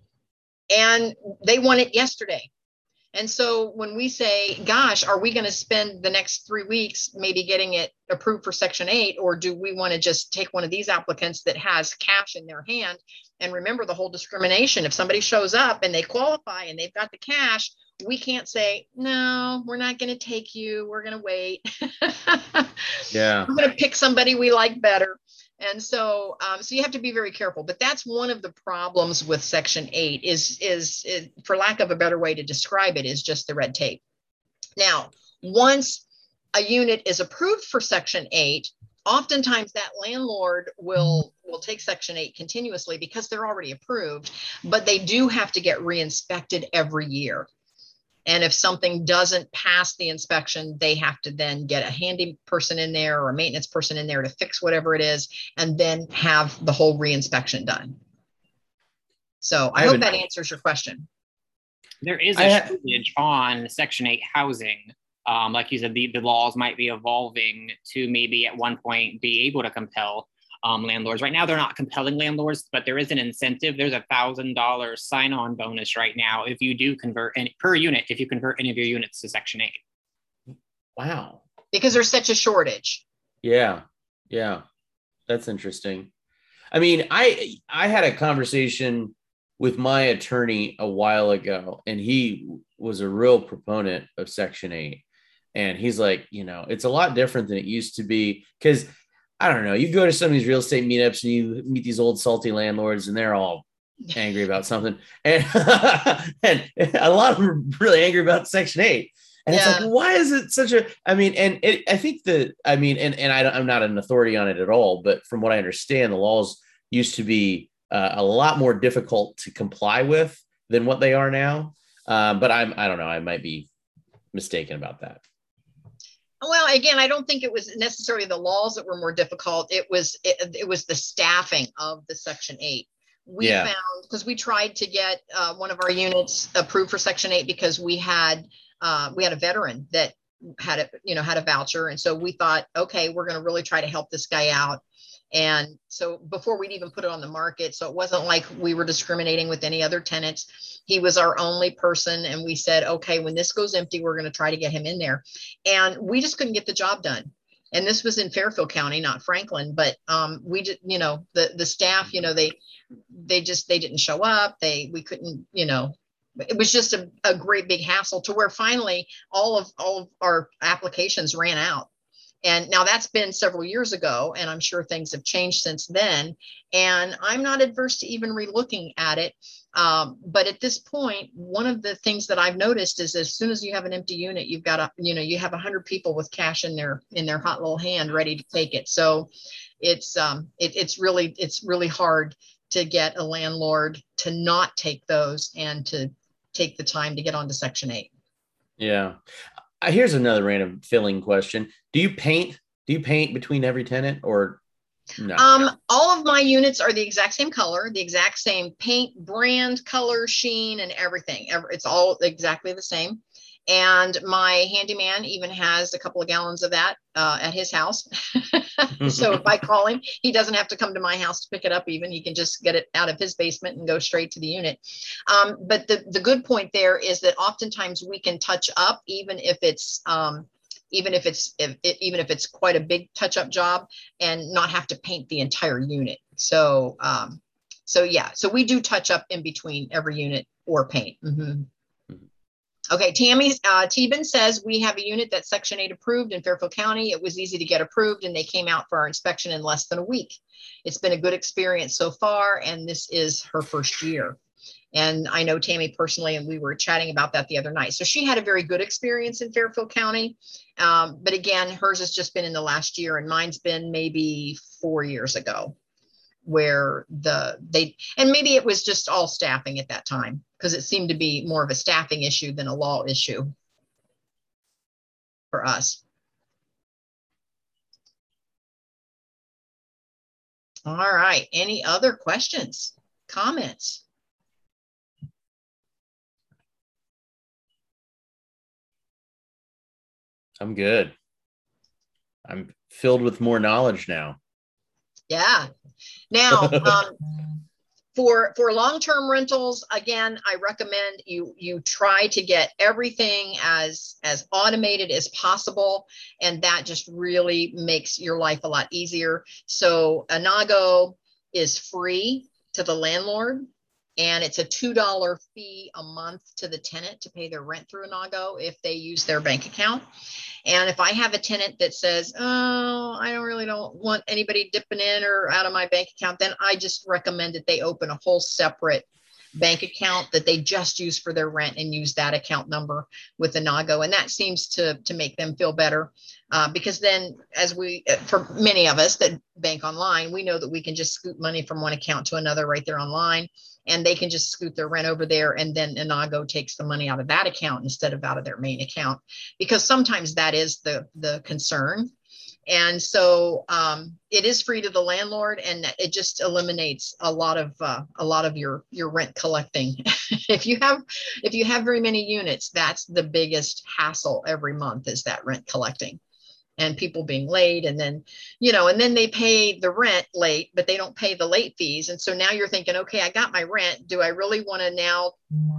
and they want it yesterday. And so when we say, gosh, are we going to spend the next three weeks maybe getting it approved for Section eight, or do we want to just take one of these applicants that has cash in their hand? And remember the whole discrimination. If somebody shows up and they qualify and they've got the cash, we can't say, no, we're not going to take you. We're going to wait. Yeah. We're going to pick somebody we like better. And so, um, so you have to be very careful. But that's one of the problems with Section eight is, is, is, for lack of a better way to describe it, is just the red tape. Now, once a unit is approved for Section eight, oftentimes that landlord will, will take Section eight continuously because they're already approved, but they do have to get re-inspected every year. And if something doesn't pass the inspection, they have to then get a handy person in there or a maintenance person in there to fix whatever it is, and then have the whole re-inspection done. So I, I hope that answers your question. There is a shortage on Section eight housing. Um, like you said, the, the laws might be evolving to maybe at one point be able to compel um, landlords. Right now, they're not compelling landlords, but there is an incentive. There's a one thousand dollars sign-on bonus right now if you do convert any, per unit, if you convert any of your units to Section eight. Wow. Because there's such a shortage. Yeah. Yeah. That's interesting. I mean, I I had a conversation with my attorney a while ago, and he was a real proponent of Section eight. And he's like, you know, it's a lot different than it used to be, because I don't know, you go to some of these real estate meetups and you meet these old salty landlords and they're all angry about something. And, and a lot of them are really angry about Section eight. And yeah. It's like, why is it such a, I mean, and it, I think that, I mean, and, and I don't, I'm not an authority on it at all, but from what I understand, the laws used to be uh, a lot more difficult to comply with than what they are now. Um, but I'm, I don't know, I might be mistaken about that. Well, again, I don't think it was necessarily the laws that were more difficult. It was it, it was the staffing of the Section eight. We yeah. found, because we tried to get uh, one of our units approved for Section eight because we had uh, we had a veteran that had a you know had a voucher, and so we thought, okay, we're going to really try to help this guy out. And so before we'd even put it on the market, so it wasn't like we were discriminating with any other tenants. He was our only person. And we said, okay, when this goes empty, we're going to try to get him in there. And we just couldn't get the job done. And this was in Fairfield County, not Franklin, but um, we just, you know, the, the staff, you know, they, they just, they didn't show up. They, we couldn't, you know, it was just a, a great big hassle to where finally all of, all of our applications ran out. And now that's been several years ago, and I'm sure things have changed since then. And I'm not adverse to even relooking at it. Um, but at this point, one of the things that I've noticed is as soon as you have an empty unit, you've got a, you know, you have a hundred people with cash in their in their hot little hand ready to take it. So it's um, it, it's really it's really hard to get a landlord to not take those and to take the time to get onto Section eight. Yeah. Uh, Here's another random filling question. Do you paint? Do you paint between every tenant or no? Um, all of my units are the exact same color, the exact same paint, brand, color, sheen, and everything. It's all exactly the same. And my handyman even has a couple of gallons of that uh, at his house. So if I call him, he doesn't have to come to my house to pick it up even. He can just get it out of his basement and go straight to the unit. Um, but the, the good point there is that oftentimes we can touch up even if it's um, even if it's if it, even if it's quite a big touch-up job and not have to paint the entire unit. So um, so yeah, so we do touch up in between every unit or paint. Mm-hmm. Okay, Tammy uh, Teben says we have a unit that's Section eight approved in Fairfield County. It was easy to get approved and they came out for our inspection in less than a week. It's been a good experience so far, and this is her first year. And I know Tammy personally, and we were chatting about that the other night. So she had a very good experience in Fairfield County. Um, but again, hers has just been in the last year and mine's been maybe four years ago where the they and maybe it was just all staffing at that time because it seemed to be more of a staffing issue than a law issue for us. All right, any other questions, comments? I'm good. I'm filled with more knowledge now. Yeah. Now, um, for for long-term rentals, again, I recommend you you try to get everything as as automated as possible, and that just really makes your life a lot easier. So Inago is free to the landlord, and it's a two dollar fee a month to the tenant to pay their rent through Inago if they use their bank account. And if I have a tenant that says, oh, I don't really don't want anybody dipping in or out of my bank account, then I just recommend that they open a whole separate bank account that they just use for their rent and use that account number with Inago. And that seems to, to make them feel better uh, because then as we, for many of us that bank online, we know that we can just scoot money from one account to another right there online. And they can just scoot their rent over there, and then Inago takes the money out of that account instead of out of their main account, because sometimes that is the, the concern. And so um, it is free to the landlord, and it just eliminates a lot of uh, a lot of your your rent collecting. if you have if you have very many units, that's the biggest hassle every month is that rent collecting. And people being late, and then, you know, and then they pay the rent late, but they don't pay the late fees. And so now you're thinking, okay, I got my rent. Do I really want to now,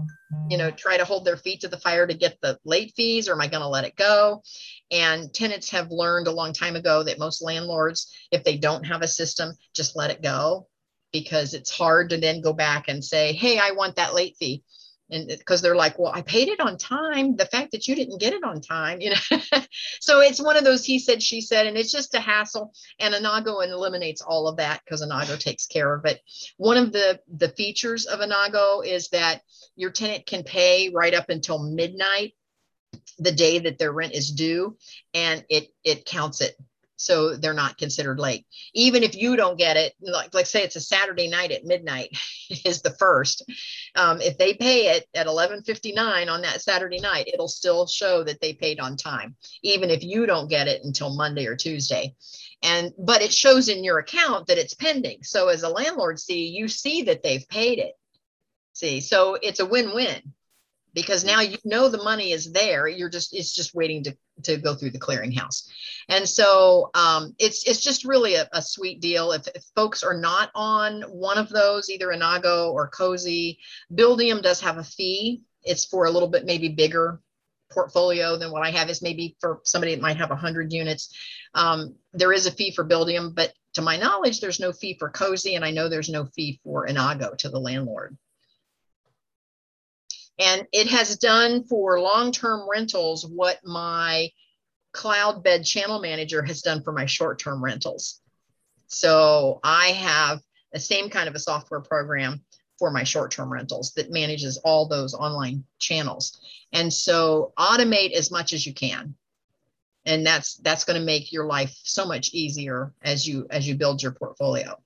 you know, try to hold their feet to the fire to get the late fees, or am I going to let it go? And tenants have learned a long time ago that most landlords, if they don't have a system, just let it go, because it's hard to then go back and say, hey, I want that late fee. And because they're like, well, I paid it on time. The fact that you didn't get it on time, you know, so it's one of those he said, she said, and it's just a hassle. And Inago eliminates all of that because Inago takes care of it. One of the, the features of Inago is that your tenant can pay right up until midnight the day that their rent is due, and it, it counts it. So they're not considered late. Even if you don't get it, like, like say it's a Saturday night at midnight is the first. Um, if they pay it at eleven fifty-nine on that Saturday night, it'll still show that they paid on time, even if you don't get it until Monday or Tuesday. And, but it shows in your account that it's pending. So as a landlord, see, you see that they've paid it. See, so it's a win-win. Because now you know the money is there. You're just, it's just waiting to, to go through the clearinghouse. And so um, it's, it's just really a, a sweet deal. If, if folks are not on one of those, either Inago or Cozy, Buildium does have a fee. It's for a little bit maybe bigger portfolio than what I have. Is maybe for somebody that might have one hundred units. Um, there is a fee for Buildium, but to my knowledge, there's no fee for Cozy, and I know there's no fee for Inago to the landlord. And it has done for long-term rentals what my Cloudbed Channel Manager has done for my short-term rentals. So I have the same kind of a software program for my short-term rentals that manages all those online channels. And so automate as much as you can. And that's that's going to make your life so much easier as you as you build your portfolio.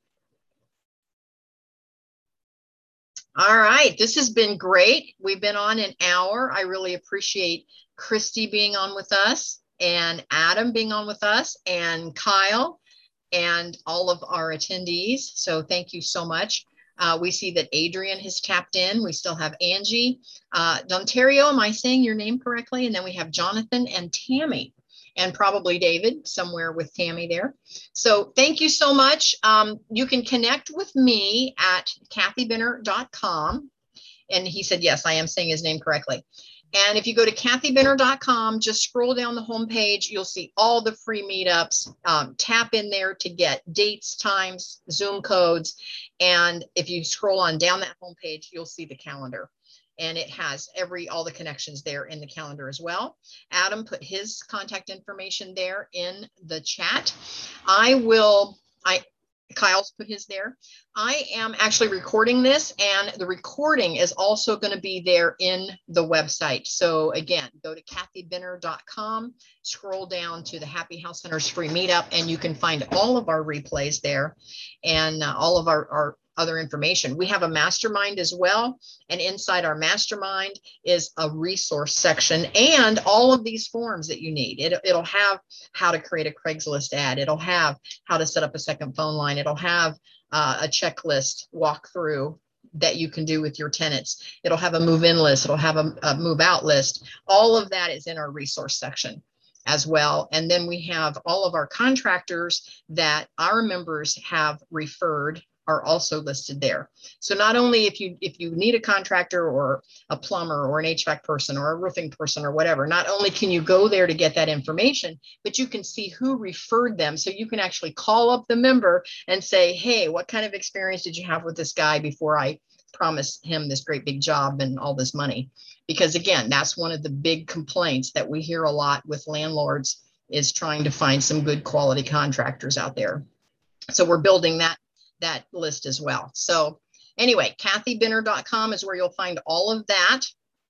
All right, this has been great. We've been on an hour. I really appreciate Christy being on with us and Adam being on with us and Kyle and all of our attendees. So thank you so much. Uh, we see that Adrian has tapped in. We still have Angie. Uh, Dontario, am I saying your name correctly? And then we have Jonathan and Tammy, and probably David somewhere with Tammy there. So thank you so much. Um, you can connect with me at Kathy Benner dot com. And he said, yes, I am saying his name correctly. And if you go to Kathy Benner dot com, just scroll down the homepage, you'll see all the free meetups. Um, tap in there to get dates, times, Zoom codes. And if you scroll on down that homepage, you'll see the calendar. And it has every all the connections there in the calendar as well. Adam put his contact information there in the chat. I will, I Kyle's put his there. I am actually recording this, and the recording is also going to be there in the website. So again, go to Kathy Benner dot com, scroll down to the Happy House Hunters free meetup, and you can find all of our replays there and uh, all of our, our other information. We have a mastermind as well. And inside our mastermind is a resource section and all of these forms that you need. It, it'll have how to create a Craigslist ad. It'll have how to set up a second phone line. It'll have uh, a checklist walkthrough that you can do with your tenants. It'll have a move-in list. It'll have a, a move-out list. All of that is in our resource section as well. And then we have all of our contractors that our members have referred are also listed there. So not only if you if you need a contractor or a plumber or an H V A C person or a roofing person or whatever, not only can you go there to get that information, but you can see who referred them. So you can actually call up the member and say, hey, what kind of experience did you have with this guy before I promised him this great big job and all this money? Because again, that's one of the big complaints that we hear a lot with landlords is trying to find some good quality contractors out there. So we're building that that list as well. So anyway, Kathy Benner dot com is where you'll find all of that.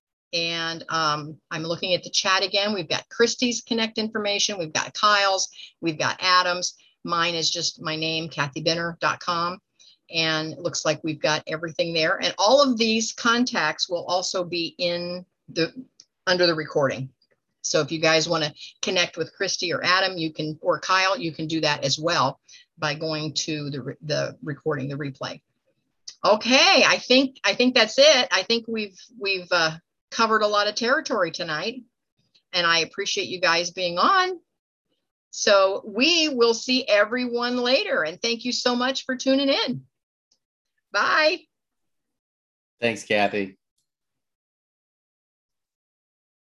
And um, I'm looking at the chat again. We've got Christy's Connect information. We've got Kyle's. We've got Adam's. Mine is just my name, Kathy Benner dot com. And it looks like we've got everything there. And all of these contacts will also be in the under the recording. So if you guys want to connect with Christy or Adam, you can, or Kyle, you can do that as well by going to the, the recording, the replay. Okay, I think I think that's it. I think we've we've uh, covered a lot of territory tonight, and I appreciate you guys being on. So we will see everyone later, and thank you so much for tuning in. Bye. Thanks, Kathy.